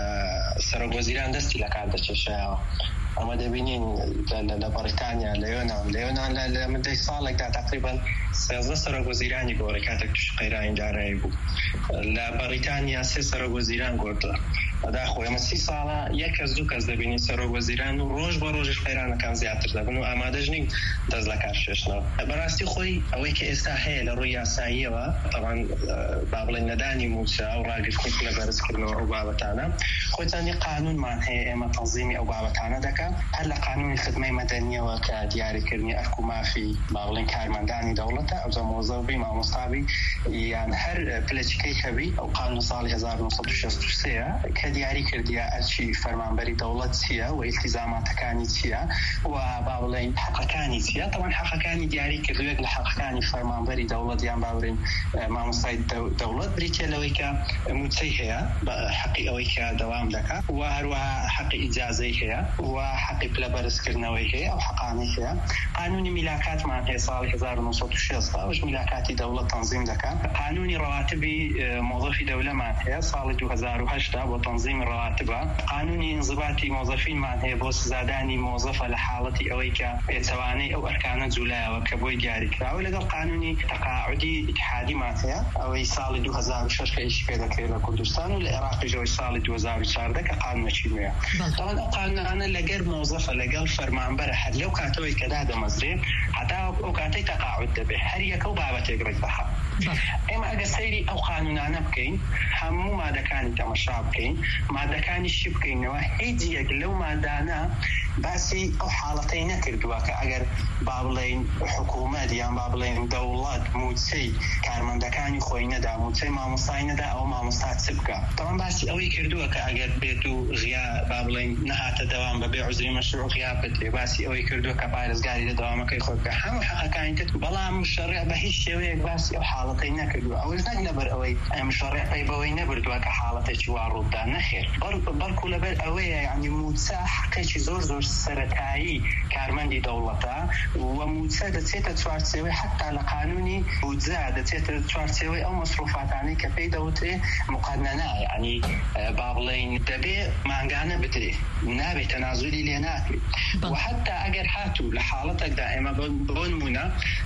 سەرۆکوەزیران دەستی لە کار دەچێشایەوە. ئەمە دەبینین لە بەریتانیا لە یۆنان لە یۆنان لە مدەی ساڵێکدا تقریبان سێزدە سەرۆکوەزیرانی گۆڕی کاتێک توش قەیرانی دارایی بوو. لە بەریتانیا سێ سەرۆکوەزیران گۆڕدرا. بەداخۆ ئێمە سی ساڵە یەک کەس دوو کەس دەبینی سەرۆکوەزیران و ڕۆژ بە ڕۆژش قەیرانەکان زیاتر دەبن و ئامادەش نین دەست لە کار شێشنەوە. بەڕاستی خۆی ئەوەی کە ئێستا هەیە لە ڕووی یاساییەوە تەمان با بڵێن نەدانی موچە و ڕاگرتن لە بەرزکردنەوە ئەو بابەتانە خۆتانی قانونمان هەیە ئێمە تەنزیمی ئەو بابەتانە دەکەن. هەر لە قانونی خدمەی مەدەنیەوە کە دیاریکردنی ئەرک و مافی با بڵێن کارمەندانی دەوڵەتە ئەوجا مۆزەوبی مامۆستابی یان هەر پلەچکەی هەبی ئەو قانون ساڵی هەزار و نۆ سەد و شەست و سێ کە دیاری کردیە ئەرچی فەرمانبەری دەوڵەت چییە و ئیلتیزاماتەکانی چییە و با بڵێن حەقەکانی چییە. تەمان حەقەکانی دیاری کردوێک لە حەقەکانی فەرمانبەری دەوڵەت یان با بڵێن مامۆستای دەوڵەت بریتە لەوەی کە موچەی هەیە بە حەقی ئەوەی کە دەوام دەکات و هەروەها حەقی ئیجازەی هەیە و حەقی پلە بەرزکردنەوەی هەیە ئەو حەقانی هەیە. قانونی میلاکاتمان هەیە ساڵی هەزار و نۆ سەد و شەست ئەوش میلاکاتی دەوڵەت تەنزیم دەکات. قانونی ڕەواتبی مۆزەفی دەولەمان هەیە ساڵی دوو هەزار و هەشت بۆ تەنزیمی ڕەواتبە. قانونی انضباطی مۆزەفینمان هەیە بۆ سزادانی مۆزەفە لە حاڵەتی ئەوەی کە پێچەوانەی ئەو ئەرکانە جوولایەوە کە بۆی دیاریکراوە. لەگەڵ قانونی تەقاعودی ئیتحادیمان هەیە ئەوەی ساڵی دوو هەزار و شەش کە ئیشی پێ دەکرێت لە کوردستان و لە عێراقیشەوەی ساڵی دوو هەزار و چواردە کە قانونەکی نوێیە. تەواو ئەو قانونانە لەگەر مۆزەفە لەگەڵ فەرمانبەرە هەر لەو کاتەوەی کە دادەمەزرێ هەتا ئەو کاتەی تەقاعود دەبێت هەر یەکە و بابەتێک ڕێک بەها. ئێمە ئەگە سەیری ئەو قانونانە بکەین هەموو مادەکانی تەمەشا بکەین مادەکانی شی بکەینەوە هیچ یەک لەو مادانە باسی ئەو حاڵەتەی نەکردووە کە ئەگەر با بڵێن حکوومەت یان با بڵێن دەوڵەت موچەی کارمەندەکانی خۆی نەدا موچەی مامۆستای نەدا ئەو مامۆستا چ بکە. تەواو باسی ئەوەی کردووە کە ئەگەر بێت و ڕیا با بڵێن نەهاتە دەوام بەبێ عوزری مەشروع غیابەت لێ باسی ئەوەی کردووە کە پارێزگاری لە دەوامەکەی خۆی بکە هەموو حەقەکانی تر بەڵام مشەڕع بە هیچ شێوەیەک باسی ئەو حاڵەتەی نەکردووە. ئەوەش نەک لەبەر ئەوەی مشەڕع پەی بەوەی نەبردووە کە حاڵەتێکی وا ڕوودا نەخێر بەڵکو لەبەر ئەوەیە یعنی موچە حەقێکی زۆر زۆر سەرەتایی کارمەندی دەوڵەتە و موچە دەچێتە چوارچێوەی حتا لە قانونی بودجە دەچێتە چوارچێوەی ئەو مەسروفاتانەی کە پێی دەوترێ مقننە یعنی با بڵێن دەبێ مانگانە بدرێ نابێت تەنازولی لێ ناکرێت و حتا ئەگەر هاتوو لە حاڵەتێکدا ئێمە بۆ نمونە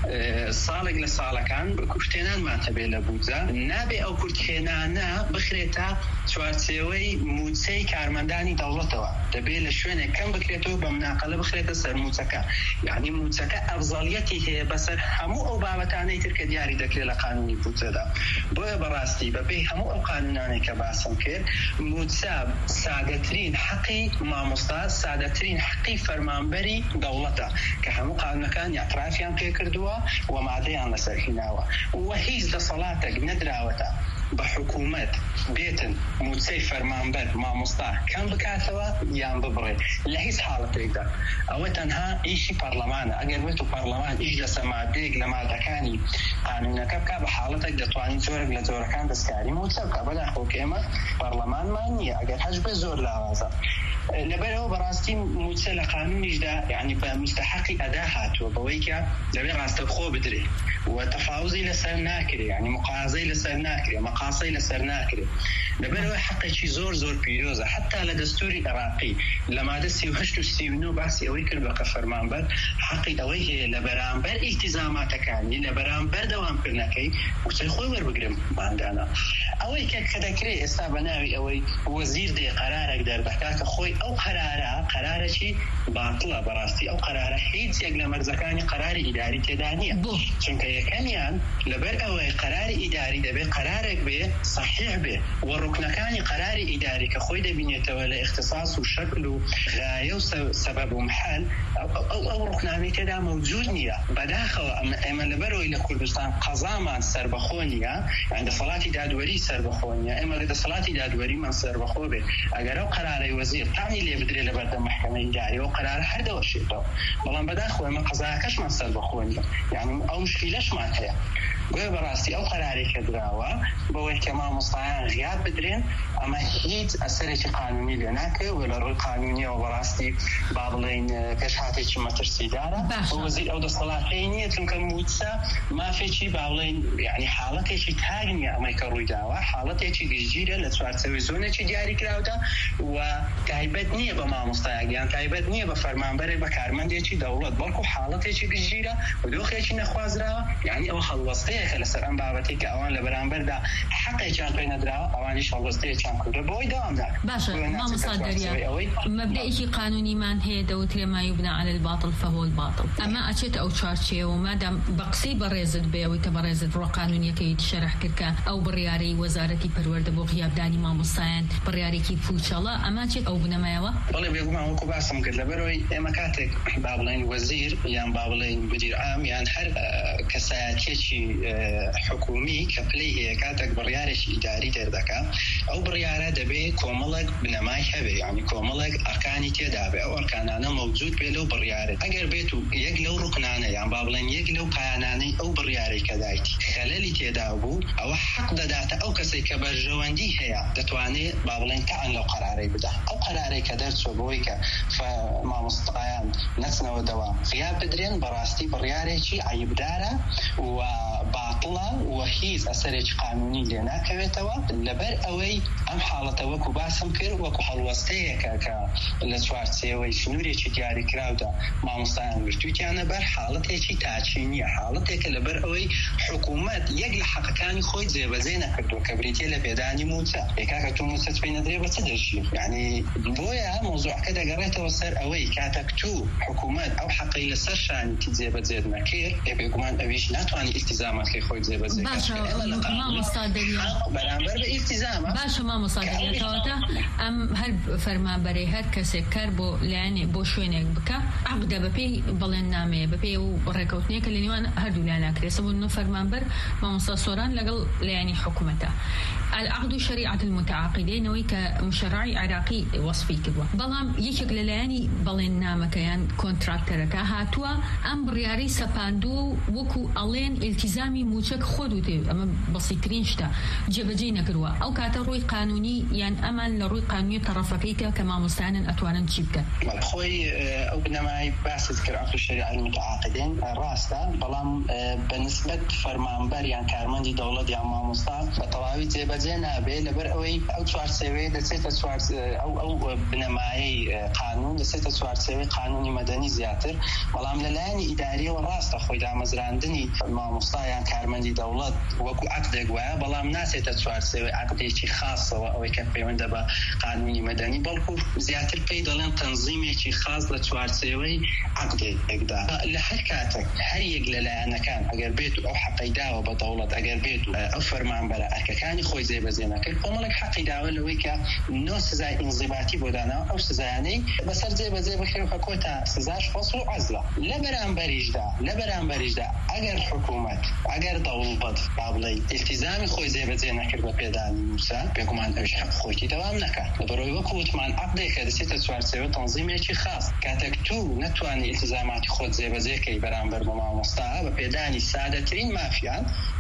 ساڵێک لە ساڵەکان کورتێنانمان هەبێ لە بودجە نابێ ئەو کورتێنانە بخرێتە چوارچێوەی موچەی کارمەندانی دەوڵەتەوە دەبێت لە شوێنێک کەم بکرێتەوە بە مناقەلە بخرێتە سەر موچەکە یعنی موچەکە ئەفزەڵیەتی هەیە بەسەر هەموو ئەو بابەتانەی تر کە دیاری دەکرێت لە قانونی بودجەدا. بۆیە بەڕاستی بەپێی هەموو ئەو قانونانەی کە باسم کرد موچە سادەترین حەقی مامۆستا سادەترین حەقی فەرمانبەری دەوڵەتە کە هەموو قانونەکان ئەطرافیان پێ کردووە و مادەیان لەسەر هیناوە و هیچ دەسەڵاتێک نەدراوەتە بە حکوومەت بێتن موچەی فەرمانبەر مامۆستا کەم بکاتەوە یان ببڕێت لە هیچ حاڵەتێکدا. ئەوە تەنها ئیشی پەرلەمانە ئەگەر بێت و پەرلەمان ئیش لەسەر مادەیەک لە مادەکانی قانونەکە بکات بە حاڵەتێک دەتوانین جۆرێک لە جۆرەکان دەستکاری موچە بکات بەداخەوە کە ئێمە پەرلەمانمان نییە ئەگەر هەش بێ زۆر لاوازە. لەبەرەوە بەڕاستی موچە لە قانونیشدا یعنی بە مستحقی ئەدا هاتووە بەوەی کە دەبێت ڕاستەوخۆ بدرێت وتفاوزي لسر ناكري يعني مقازي لسر ناكري مقاصي لسر ناكري لبرو حقي شي زور زور بيروزا حتى لدستوري العراقي لما دسي وهشت السيونو باسي اوي كربك فرمانبر حقي اوي لبرامبر التزامات كاني لبرامبر دوام كرنكي وتخوي ور بقرم باندانا اوي كذكري استابناوي اوي وزير دي قرارك در بحكاك خوي او قراره قراره شي باطله براستي او قراره حيت يقل مرزكاني قرار اداري تدانيه چونك يكنيان لبر اوي قرار اداري دبي قرارك به صحيح به وركنكاني قرار اداري كخوي دبنيته ولا اختصاص وشكل وغايه وسبب ومحل او او, أو ركنامي تدا موجود نيه بداخل اما لبر الى كردستان قزامان سربخونيه عند صلاه دادوري سربخونيه اما لدى صلاه دادوري من سربخوبه اگر او قرار وزير تعني لي بدري لبرد محكمه اداري وقرار هر دو شيء بلان بداخل ما قزاكش من سربخونيه يعني او مشكلهش ما هي گویا براستی او قراری کدراوه با کما مستعان غیاب بدرین اما هیچ اثرش قانونی لناکه ولا روی قانونی و براستی بابلین کشاتی چی مترسی داره وزیر او دستلاحینیه چون که موتسا ما فی چی بابلین یعنی حالتی چی تاگنی اما کروی داوه حالتی چی گزیره لطفات سویزونه چی جاری کراوده و تایبت نیه با ما مستعان تایبت نیه با فرمانبر با کارمندی چی دولت بلکو حالتی چی گزیره و دوخی چی نخوازره یعنی او خلوصته خلال سران بابتی که آوان لبرانبر دا حقی چند پی ندرا آوانی شالوسته چند کرده بوی دوام دار باشا ما مصادرية مبدئي قانوني من هي دوتري ما يبنى على الباطل فهو الباطل أما أشيت أو تشارشي وما دام بقصي بريزد بيوي تبريزد رو قانوني كي تشرح كركا أو برياري وزارتي برورد بو غياب داني ما مصاين برياري كي فوش الله أما أشيت أو بنا ما يوا والله بيقوم عن وكو باسم قد لبروي إما كاتك بابلين وزير يعني بابلين مدير عام يعني هر كساتيشي حكومي كبليه كاتك بريارش إداري دردكا أو بريارة دبي كوملك بنماي هبي يعني كوملك أركاني تدابي أو أركانانا موجود بلو بريارة أجر بيتو يجلو ركنانا يعني بابلين يجلو قياناني أو برياري كدايتي خلالي تدابو أو حق داتا أو كسي كبرجواندي هي تتواني بابلين كأن لو قراري بدا أو قراري كدرت سبويك فما مستقيان نسنا ودوام غياب بدرين براستي برياري شي عيب دارا وباطلة وهيز أسرج قانوني لنا كويتوا لبر أوي أم حالة وكو باسم كر وكو حلوستيه كا لسوارتسي ويشنوري شي دياري كراودا ما مستعان برتوتي أنا بر حالة شي تاچينية حالة كلبر أوي حكومات يقل حق كان خويت زي بزينة كردو كبريتي لبيداني موتا إيكاكا تو موتا تبين دري بتدرشي يعني بويا موضوع كده قريته وصار أوي كاتكتو حكومات أو حقي لسرشان كزي بزيد مكير يبقى أبيش ناتواني التزامات كي خويت زي بزيد باشا ما مصادرية برامبر بالتزام باشا ما مصادرية توتا أم هل فرمان بري هر كسي كربو لعني بوشوينك بكا عقده ببي بلين نامي ببي وركوتنيك اللي نيوان هردو لعناك ريسبو انه فرمان بر ما مصاصوران لقل لعني حكومته العقد شريعة المتعاقدين ويك مشرعي عراقي وصفي كبوا بلام يشك للعني بلين نامك يعني كونتراكترك هاتوا أم برياري سباندو وكو ألين التزامي موشك خدوتي أما بسيطرين شتا جبجينا كروا أو كاتروي قانوني يعني أمل لروي قانوني طرفكيك كما مستعنا أتوانا تشيبك أخوي أو بنماي باسد كرعقد الشريعة المتعاقدين راستا بلام بالنسبة فرمان بر يعني كارماندي دولة يعني ما مستعد بطواوي جبجينا بي لبر أوي أو توار سيوي دسيتا توار أو أو بنماي قانون دسيتا توار سيوي قانوني مدني زياتر بلام للاني إدارية وراستا أخوي دا مزراندني ما مستعد يعني كارماندي دولة وكو عقد قواه بلام ناسي تتوار سيوي عقدي شي خاصة أو كبي من دبا قانوني مدني بلكو زياتر بيدلين تنظيمي شي خاص لتوار سيوي عقدي اقدا لحركاتك هل يقل لأنا كان أقر بيتو أو حقي داوة بدولة أقر بيتو أو فرمان بلا أكا كان خوي زي بزينا كل قوملك حقي داوة لويكا نو سزاي انضباطي بودانا أو سزاياني بسر زي بزي بخير وحكوتا سزاش فصل وعزلة لبران بريج دا لبران بريج دا أقر حكومات أقر دولة بابلي التزامي خوي زي بزينا كربا بيداني موسى بيكم عن أوش حق خويتي دوام نكا لبروي وكوت من عقدي كدسيتا توار سيوي تنظيمي شي خاص كاتك تو نتواني التزامات خود زي بزي كي برانبر بما مستعى ببيداني سادترين مافيان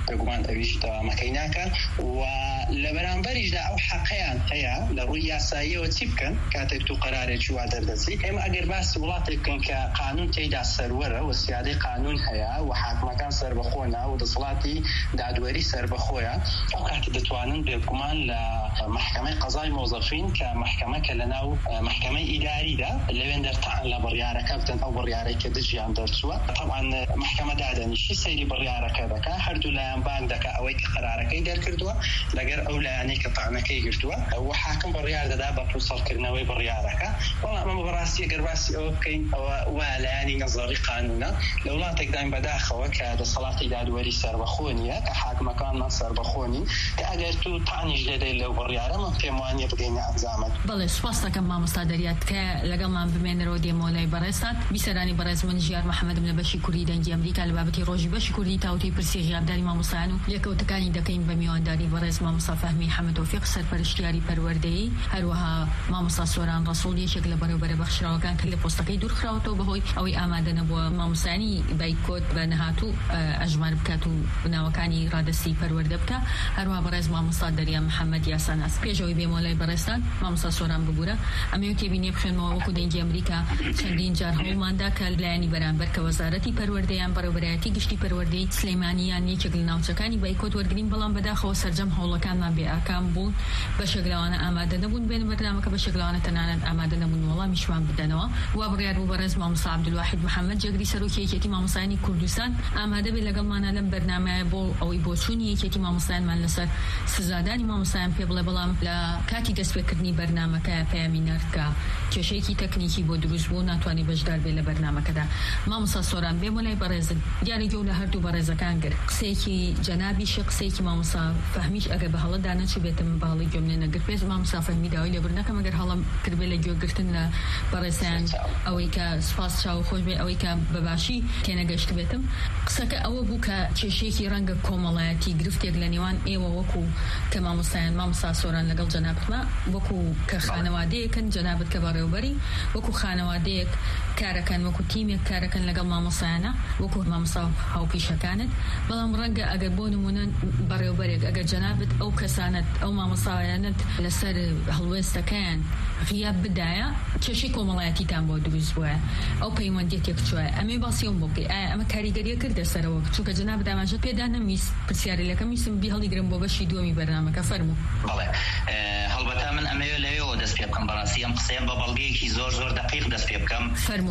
بگومان ئەویش دەوامەکەی ناکەن و لە بەرامبەریشدا ئەو حەقیان هەیە لە ڕووی یاساییەوە چی بکەن کاتێک تو قەرارێکی وا دەردەچی. ئێمە ئەگەر باسی وڵاتێکن کە قانون تێیدا سەروەرە و سیادەی قانون هەیە و حاکمەکان سەربەخۆنە و دەسەڵاتی دادوەری سەربەخۆیە، ئەو کاتە دەتوانن بێگومان لە محکمەی قەزای مۆزەفین کە محکمەکە لەناو محکمەی ئیداریدا لەوێن دەرتان لە بڕیارەکە بتن ئەو بڕیارەی کە دژیان دەرچووە. طبعاً محکمە دادەنیشی سەیری بڕیارەکە دەکا، هەردوو لایەن بانگ دەکا ئەوەی کە قەرارەکەی دەرکردووە لەگەر ئەو لایەنەی کە تاانەکەی گرتووە و حاکم بڕیار دەدا بە پوسەڵکردنەوەی بڕیارەکە. بەڵام ئەمە بەڕاستی ئەگەر باسی ئەوە بکەین ئەوە وا لایەنی نەزەری قانونە لە وڵاتێکداین بەداخەوە کە دەسەڵاتی دادوەری سەربەخۆ نیە، کە حاکمەکانمان سەربەخۆ نین، کە ئەگەر تو تانیش لێدەی لەو بڕیارە من پێم وانیە بگەینە ئەنجامەت. بەڵێ سوپاس دەکەم مامۆستا دەریات کە لەگەڵمان بمێنەرەوە دێمۆلای بەڕێستان. بیسەرانی بەڕێز من ژیار محەممەدم لە بەشی کوردی دەنگی ئەمریکا لە بابەتی ڕۆژی بەشی کوردی تاوتی پرسی غیابداری مامۆستایان و لێکەوتەکانی دەکەین بە میوانداری بەڕێز مامۆستا فەهمی حەمەد تۆفیق سەرپەرشتیاری پەروەردەیی، هەروەها مامۆستا سۆران ڕەسوڵ یەکێک لە بەڕێوەبەرە بەخشراوەکان کە لە پۆستەکەی دوورخراوەتەوە بەهۆی ئەوەی ئامادە نەبووە مامۆستانی بایکۆت بە نەهاتوو ئەژمار بکات و بناوەکانی ڕادستی پەروەردە بکە. هەروەها بەڕێز مامۆستا دەریا محەممەد یاساناس. پێشەوەی بێمۆلای بەڕێستان مامۆستا سۆران ببوورە ئەمەوە تێبینێ بخوێنەوە وەکو دەنگی ئەمریکا چەندین جار هەوڵماندا کە لایەنی بەرامبەر کە وەزارەتی پەروەردەیان بەڕێوەبەرایەتی گشتی پەروەردەی سلەیمانییان یەکێک لە ناوچەکانی بایکۆت وەرگرین، بەڵام بەداخەوە سەرجەم هەوڵەکانمان بێ ئاکام بوون، بەشێک لەوانە ئامادە نەبوون بێن بەردەمەکە، بەشێک لەوانە تەنانەت ئامادە نەبوون وەڵامیشمان بدەنەوە. وا بڕیار بوو بەڕێز مامۆستا عەبدولواحید محەممەد جەگری سەرۆکی یەکێتی مامۆستایانی کوردستان ئامادە بێت لەگەڵمانە لەم بەرنامەیە بۆ ئەوەی بۆچوونی یەکێتی مامۆستایانمان لەسەر سزادانی مامۆستایان پێ بڵێ، بەڵام لە کاتی دەستپێکردنی بەرنامەکە پەیامی نەردکە کێشەیەکی تەکنیکی بۆ دروست بوو ناتوانێت بەشدار بێت لە بەرنامەکەدا. مامۆستا سۆران بێمۆلای بەڕێزن دیاری گەو لە هەردوو بەڕێزەکان گر قسەیەکی جەنابیشی قسەیەکی مامۆستا فەهمیش ئەگەر بە هەڵەدا نەچوو بێتم باڵی گوێمنێ نەگر پێش مامۆستا فەهمی داوای لێبوردنەکەم ئەگەر هەڵم کردبێت لە گوێگرتن لە بەڕێزیان ئەوەی کە سوپاس چاو خۆش بێ ئەوەی کە بەباشی تێنەگەشت بێتم. قسەکە ئەوە بوو کە کێشەیەکی ڕەنگە کۆمەڵایەتی گرفتێک لە نێوان ئێوە وەکو کە مامۆستایان مامۆستا سۆران لەگەڵ جەنابەتمە وەکو کە خانەوادەیەکن جەنابەت کە بەڕێوەبەری وەکو خانەوادەیەک کارەکەن وەکو تیمێک کارەکەن لەگەڵ مامۆستایانە وەکو مامۆستا هاوپیشەکانت. بەڵام ڕەنگە ئەگەر بۆ نمونە بەڕێوەبەرێک ئەگەر جەنابەت ئەو کەسانت ئەو مامۆستایانت لەسەر هەڵوێستەکەیان غیاب بدایە کێشەی کۆمەڵایەتیتان بۆ دروست بووە، ئەو پەیوەندیەکێک چووە. ئەمێ باسیەوە بۆ بکەی ئایا ئەمە کاریگەریە کردە سەرەوە چونکە جەنابەت ئاماژە پێدا نەمیست پرسیارێکەکەم میسم بی هەڵیگرم بۆ بەشی دووەمی بەرنامەکە فەرموو. بەڵێ هەڵبەتە من ئەمەوێ لەوێەوە دەست پێ بکەم بەڕاستی ئەم قسەیەم بە بەڵگەیەکی زۆر زۆر دقیق دەست پێ بکەم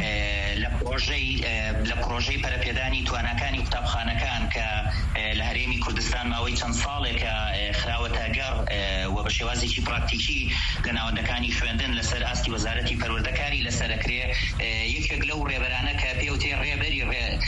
لە پرۆژەی لە پرۆژەی پەرەپێدانی توانەکانی قوتابخانەکان کە لە هەرێمی کوردستان ماوەی چەند ساڵێکە خراوەتە گەڕ و بە شێوازێکی پراکتیکی لە ناوەندەکانی خوێندن لەسەر ئاستی وەزارەتی پەروەردەکاری لەسەرەکرێ. یەکێک لەو ڕێبەرانە کە پێوتێ ڕێبەری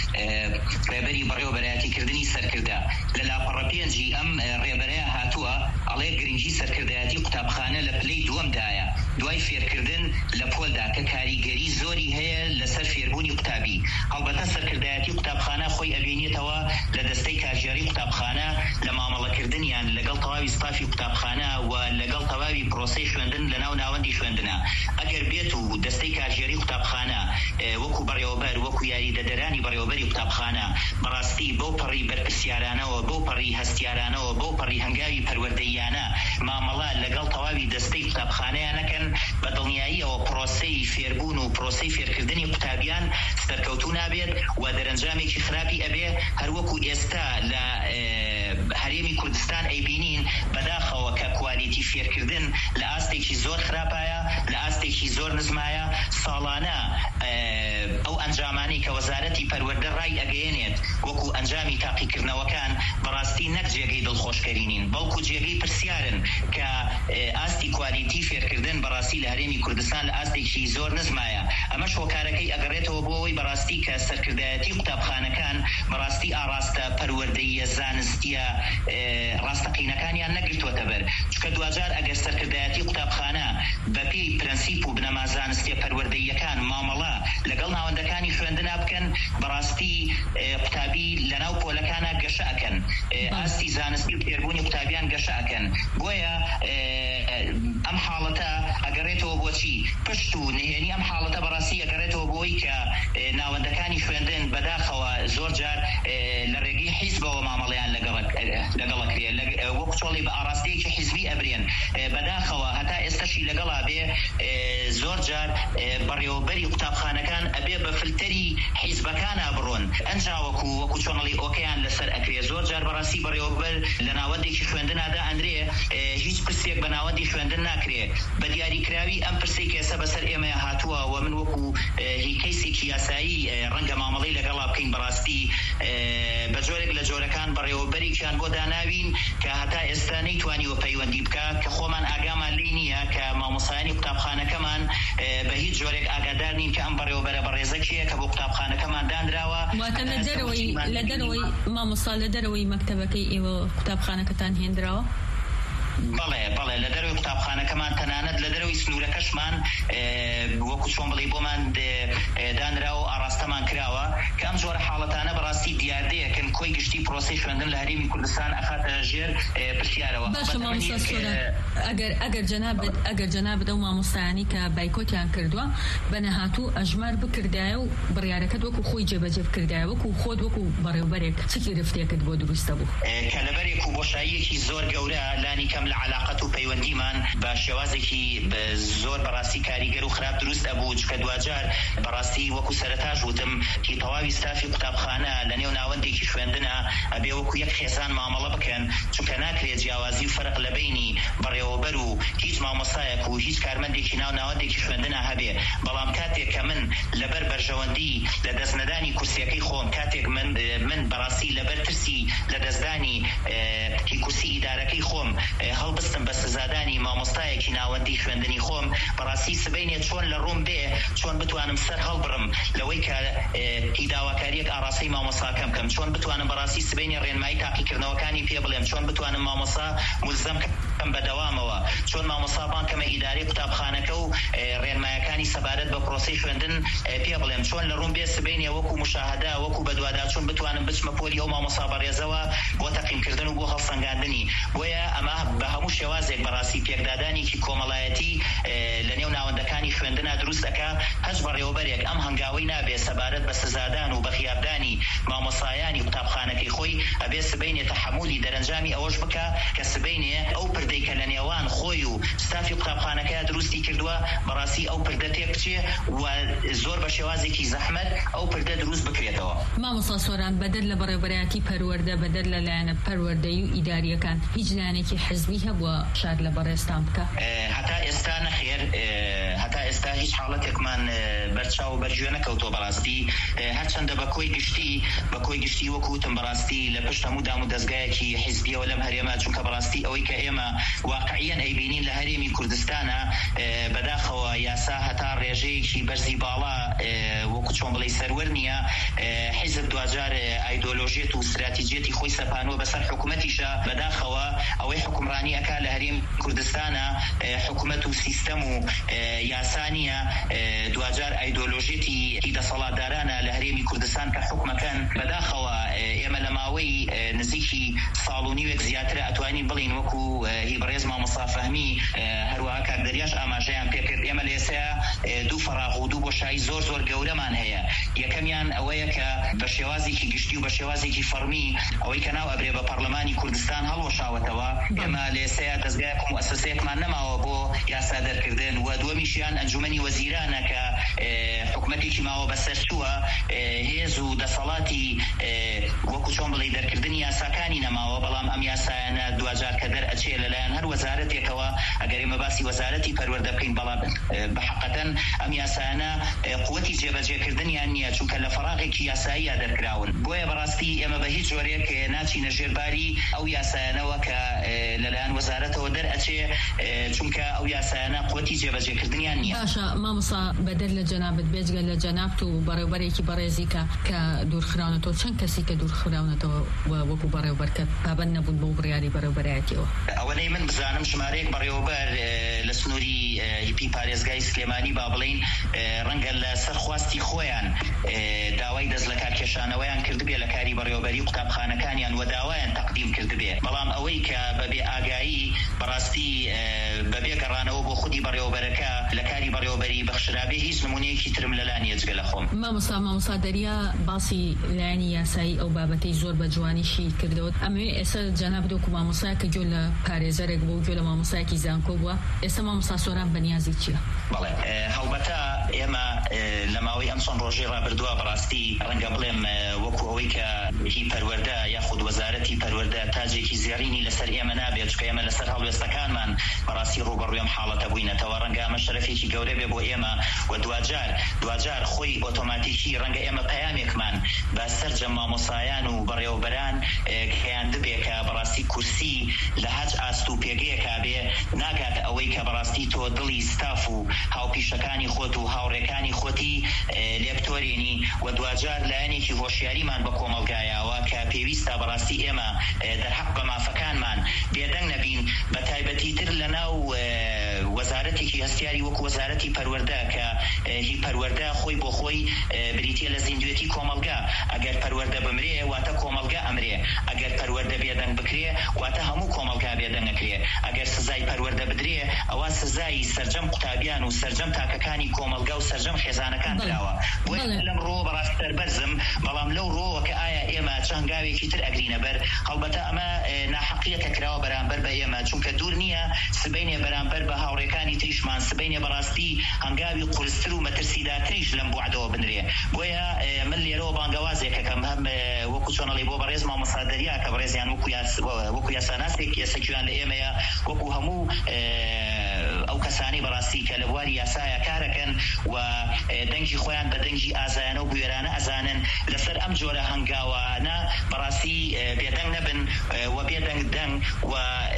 ڕێبەری بەڕێوەبەرایەتیکردنی سەرکردە لە لاپەڕە پێنجی ئەم ڕێبەرەیە هاتووە ئەڵێ گرنگی سەرکردایەتی قوتابخانە لە پلەی دووەمدایە دوای فێرکردن لە پۆلدا کە کاریگەری زۆری هەیە لەسەر فێربوونی قوتابی. هەڵبەتە سەرکردایەتی قوتابخانە خۆی ئەبێنێتەوە لە دەستەی کارژیاری قوتابخانە لە مامەڵەکردنیان لەگەڵ تەواوی ستافی قوتابخانە و لەگەڵ تەواوی پرۆسەی خوێندن لە ناو ناوەندی خوێندنە. ئەگەر بێت و دەستەی کارژیاری قوتابخانە وەکو بەڕێوەبەر وەکو یاریدەدەرانی بەڕێوەبەری قوتابخانە بەڕاستی بەو پەڕی بەرپرسیارانەوە بەو پەڕی هەستیارانەوە بەو پەڕی هەنگاوی پەروەردەییانە مامەڵە لەگەڵ تەواوی دەستەی قوتابخانەیانەکەن بە دڵنیاییەوە پرۆسەی فێربوون و پرۆسەی فێرکردنی قوتابیان سەرکەوتوو نابێت و دەرەنجامێکی خراپی ئەبێ. هەروەکو ئێستا لە هەرێمی کوردستان ئەیبینین بەداخەوە کە کوالیتی فێرکردن لە ئاستێکی زۆر خراپایە، لە ئاستێکی زۆر نزمایە. ساڵانە ئەو ئەنجامانی کە وەزارەتی پەروەردە ڕای ئەگەیەنێت وەکو ئەنجامی تاقیکردنەوەکان بەڕاستی نەک جێگەی دڵخۆشکەرینین بەڵکو جێگەی پرسیارن کە ئاستی کوالیتی فێرکردن بەڕاستی لە هەرێمی کوردستان لە ئاستێکی زۆر نزمایە. ئەمەش هۆکارەکەی ئەگەڕێتەوە بۆ ئەوەی بەڕاستی کە سەرکردایەتی قوتابخانەکان بەڕاستی ئاڕاستە پەروەردەییە زانستیە ڕاستەقینەکانیان نەگرتووەتە بەر. چونکە دوجار ئەگەر سەرکردایەتی قوتابخانە بەپێی پرەنسیپ و بنەما زانستیە پەروەردەییەکان مامەڵە لەگەڵ ناوەندەکانی خوێندنا بکەن بەڕاستی قوتابی لە ناو پۆلەکانە گەشە ئەکەن، ئاستی زانستی و فێربوونی قوتابیان گەشە ئەکەن. بۆیە ئەم حاڵەتە ئەگەڕێتەوە بۆچی پشت و نهێنی ئەم حاڵەتە بەڕاستی ئەگەڕێتەوە بۆی کە ناوەندەکانی خوێندن بەداخەوە زۆر جار لە ڕێگەی حیزبەوە مامەڵەیان لەگەڵەکرێ وەکو چۆڵی بە ئاراستەیەکی حیزبی ئەبرێن بەداخەوە هەتا ئێستاشی لەگەڵا بێ زۆر جار بەڕێوەبەری قوتابخانەکان ئەبێ بە فلتەری حیزبەکانە بڕۆن ئەنجا وەکو وەکو چۆنەڵی ئۆکەیان لەسەر ئەکرێ زۆر جار بەڕاستی بەڕێوەبەر لە ناوەندێکی خوێندنادا ئەندرێ هیچ پرسێک بە ناوەندی خوێندن ناکرێ بە دیاریکراوی ئەم پرسێک ئێستا بەسەر ئێمە هاتووە و من وەکو هی کەیسێکی یاسایی ڕەنگە مامەڵەی لەگەڵا بکەین بەڕاستی بە جۆرێک لە جۆرەکان بەڕێوەبەریان بۆ داناوین کە هەتا ئێستا نەیتوانیوە پەیوەندی بکات کە خۆمان ئاگامان لێ نییە کە مامۆستایانی قوتابخانەکەمان بە هیچ جۆرێک ئاگادار نین کە ئەم بەڕێوەبەرە بەڕێزەکیە کە بۆ قوتابخانەکەمان دانراوە واتە لە دەرەوەی لە دەرەوەی مامۆستا لە دەرەوەی مەکتەبەکەی ئێوە قوتابخانەکەتان هێندراوە بەڵێ بەڵێ لە دەروی قوتابخانەکەمان تەنانەت لە دەروی سنوورەکەشمان وەکو چۆن بڵێ بۆمان دانراوە و ئاراستەمان کراوە کە ئەم جۆرە حاڵەتانە بەڕاستی دیاردەیەکن کۆی گشتی پرۆسەی خوێندن لە هەرێمی کوردستان ئەخاتە ژێر پرسیارەوە باشە مامۆستا سۆران ئەگەر ئەگەر جەنابەت ئەگەر جەنابەت ئەو مامۆستایانی کە بایکۆتیان کردووە بە نەهاتوو ئەژمار بکردایە و بڕیارەکەت وەکو خۆی جێبەجێ بکردایە وەکو خۆت وەکو بەڕێوەبەرێک چی رفتێکت بۆ دروستە بوو کە لەبەرێک و بۆشاییەکی زۆر گەورە لانی کەم لە علاقەت و پەیوەندیمان بە شێوازێکی زۆر بەڕاستی کاریگەر و خراپ دروست ئەبوو چکە دوجار بەڕاستی وەکو سەرەتاش وتم کی تەواوی ستافی قوتابخانە لە نێو ناوەندێکی خوێندنە ئەبێ وەکو یەک خێزان مامەڵە بکەن چونکە ناکرێت جیاوازی و فەرق لە بینی بەڕێوەبەر و هیچ مامۆستایەک و هیچ کارمەندێکی ناو ناوەندێکی خوێندنە هەبێ بەڵام کاتێک کە من لەبەر بەرژەوەندی لە دەستنەدانی کورسیەکەی خۆم کاتێک من من بەڕاستی لەبەر ترسی لە دەستدانی هی کورسی ئیدارەکەی خۆم هەڵبستم بە سزادانی مامۆستایەکی ناوەندی خوێندنی خۆم بەڕاستی سبەینێ چۆن لە ڕووم بێ چۆن بتوانم سەر هەڵبڕم لەوەی کە هی داواکاریەک ئاڕاستەی مامۆستاکەم بکەم چۆن بتوانم بەڕاستی سبەینێ ڕێنمایی تاقیکردنەوەکانی پێ بڵێم چۆن بتوانم مامۆستا ملزەم کەم بەدەوامەوە چۆن مامۆستا بانکەمە ئیدارەی قوتابخانەکە و ڕێنمایەکانی سەبارەت بە پرۆسەی خوێندن پێ بڵێم چۆن لە ڕووم بێ سبەینێ وەکو مشاهدە وەکو بەدوادا چۆن بتوانم بچمە پۆلی ئەو مامۆستا بەڕێزەوە بۆ تەقییمکردن و بۆ هەڵسەنگاندنی بۆیە ئەمە بە هەموو شێوازێک بەڕاستی پێکدادانێکی کۆمەڵایەتی لە نێو ناوەندەکانی خوێندنە دروست دەکا هەج بەڕێوەبەرێک ئەم هەنگاوەی نابێ سەبارەت بە سزادان و بە خیابدانی مامۆستایانی قوتابخانەکەی خۆی ئەبێ سبەینێ تەحمولی دەرەنجامی ئەوەش بکە کە سبەینێ ئەو پردەی کە لە نێوان خۆی و ستافی قوتابخانەکە دروستی کردووە بەڕاستی ئەو پردە تێک بچێ و زۆر بە شێوازێکی زەحمەت ئەو پردە دروست بکرێتەوە. مامۆستا سۆران بەدەر لە بەڕێوەبەرایەتی پەروەردە بەدەر لە لایەنە پەروەردەیی و ئیداریەکان هیچ لایەنێکی حزبی هەبووە شار لە بەڕێستان بکە هەتا ئێستا نەخێر هەتا ئێستا هیچ حاڵەتێکمان بەرچاو بەرگوێ نەکەوتۆ بەڕاستی هەرچەندە بە کۆی گشتی بە کۆی گشتی وەکوتم بەڕاستی لە پشت هەموو دام و دەستگایەکی حیزبیەوە لەم هەرێمە چونکە بەڕاستی ئەوەی کە ئێمە واقعیان ئەیبینین لە هەرێمی کوردستانە بەداخەوە یاسا هەتا ڕێژەیەکی بەرزی باڵا وەکو چۆن بڵێ سەروەر نییە حیزب دوجار ئایدۆلۆژیەت و استراتیجێتی خۆی سەپانوە بەسەر حکوومەتیشە بەداخەوە ئەوەی حکومڕانی ئەکا لە هەرێم کوردستانە حکوومەت و سیستەم و یاسانیە دوجار ئایدۆلۆژیەتی دەسەڵاتدارانە لە هەرێمی کوردستان کە حکومەکەن بەداخەوە ئێمە لە ماوەی نزیکی ساڵ و نیوێک زیاترە ئەتوانین بڵین وەکو هی بەڕێز مامۆستا فەهمی هەروەها کاکدەریاش ئاماژەیان پێکرد ئێمە لە ئێستا دوو فەراغ و دوو بۆشایی زۆر زۆر گەورەمان هەیە یەکەمیان ئەوەیە کە بە شێوازێکی گشتی و بە شێوازێکی فەرمی ئەوەی کە ناو ئەبرێ بە پەرلەمانی کوردستان هەڵوەشاوەتەوە ئێمە لە ئێستا دەستگایەک و مؤسسەیەکمان نەماوە بۆ یاسا دەرکردن و دووەمیشیان ئەنجومەنی وەزیرانە کە حکوومەتێکی ماوە بەسەر چووە هێز و دەسەڵاتی وەکو چۆن بڵێ دەرکردنی یاساکانی نەماوە بەڵام ئەم یاسایانە دوجار کە دەرئەچێ لەلایەن هەر وەزارەتێکەوە ئەگەر ئێمە باسی وەزارەتی پەروەردە بکەین بەڵام بەحەقەتەن ئەم یاسایانە قووەتی جێبەجێکردنیان نییە چونکە لە فەراغێکی یاساییە دەرکراون بۆیە بەڕاستی ئێمە بە هیچ جۆرێک ناچینە ژێرباری ئەو یاسایانەوە کە لەلایەن وەزارەتەوە دەرئەچێ چونکە ئەو یاسایانە قووەتی جێبەجێکردنیان نییە. باشە مامۆستا بەدەر لە جەنابەت بێجگە لە جەنابت و بەڕێوەبەرێکی بەڕێزی کە کە دوورخراونەتەوە چەند کەسی کە دوورخراونەتەوە وەکو بەڕێوەبەرکە پابەند نەبوون بۆ بڕیاری بەڕێوەبەرایەتیەوە ئەوەی من بزانم ژمارەیەک بەڕێوەبەر لە سنووری هیپی پارێزگای سلێمانی با بڵین ڕەنگە لە سەرخواستی خۆیان داوای دەست لە کارکێشانەوەیان کردبێ لە کاری بەڕێوەبەری قوتابخانەکانیان و داوایان تەقدیم کردبێ، بەڵام ئەوەی کە بەبێ ئاگایی بەڕاستی بەبێ گەڕانەوە بۆ خودی بەڕێوەبەرەکە لە کاری بەڕێوەبەری بەخشرابێ هیچ نمونەیەکی ترم لەلایەن یەجگە لە خۆم. مامۆستا مامۆستا دەریا باسی لایەنی یاسایی ئەو بابەتەی زۆر بە جوانیشی کردەوە. ئەمەوێ ئێستا جەناب دۆکو مامۆستایە کە گوێ لە پارێزەرێک بوو گوێ لە مامۆستایەکی زانکۆ بووە، ئێستا مامۆستا سۆران بەنیازی چییە؟ بەڵێ هەڵبەتە ئێمە لە ماوەی ئەم چەند ڕۆژەی ڕابردووە بەڕاستی ڕەنگە بڵێم وەکو ئەوەی کە هی پەروەردە یاخود وەزارەتی پەروەردە تاجێکی زێڕینی لەسەر ئێمە نابێت، چکە ئێمە لەسەر هەڵوێستەکانمان بەڕاستی ڕوبەڕوێم حاڵەتە بووینەتەوە. ڕەنگە ئەمە شەرەفێکی گەورە بێ بۆ ئێمە و دوجار دوجار خۆی ئۆتۆماتیکی ڕەنگە ئێمە پەیامێکمان بە سەرجەم مامۆسایان و بەڕێوەبەران کەیان دەبێ کە بەڕاستی کورسی لە هەج ئاست و پێگەیەکا بێ، ناکات ئەوەی کە بەڕاستی تۆ دڵی ستاف و هاوپیشەکانی خۆت و هاوڕێکانی خۆتی لێبتۆرێنی و دوجار لایەنێکی هۆشیاریمان بە کۆمەڵگایەوە کە پێویستە بەڕاستی ئێمە دەرحەق بە مافەکانمان بێدەنگ نەبین، بە تایبەتی تر لەناو وەزارەتێکی هەستیاری وەکو وەزارەتی پەروەردە کە هی پەروەردە خۆی بۆ خۆی بریتیە لە زیندوێتی کۆمەڵگا. ئەگەر پەروەردە بمرێ واتە کۆمەڵگا ئەمرێ، ئەگەر پەروەردە بێدەنگ بکرێ واتە هەموو کۆمەڵگا بێدەنگ ئەکرێ، ئەگەر سزای پەروەردە بدرێ ئەوە سزای سەرجەم قوتابیان و سەرجەم تاکەکانی کۆمەڵگا و سەرجەم خێزانەکان دراوە. بۆیە لەم ڕۆ بەڕاستی سەربەرزم، بەڵام لەو ڕۆوە کە ئایا ئێمە چەنگاوێکی تر ئەگرینە بەر، هەڵبەتە ئەمە ناحەقیەتە کراوە بەرامبەر بە ئێمە، چونکە دوور نییە سبەینێ بەرامبەر بە هاوڕێکانی تریشمان سبەینێ بەڕاستی هەنگاوی قورستر و مەترسیداتریش لەم بوعدەوە بنرێ. بۆیە من لێرەوە بانگەوازێکەکەم هەم وەکو چۆنەڵی بۆ بەڕێز مامۆستا دەریا کە بەڕێزیان وەکو یاساناسێک یاسەکیان لە ئێمەیە، وەکو هەموو ئەو کەسانی بەڕاستی کە لە بواری یاسایە کارەکەن و دەنگی خۆیان بە دەنگی ئازایانە و بوێرانە ئەزانن، لەسەر ئەم جۆرە هەنگاوانە بەڕاستی بێدەنگ نەبن و بێدەنگ دەنگ و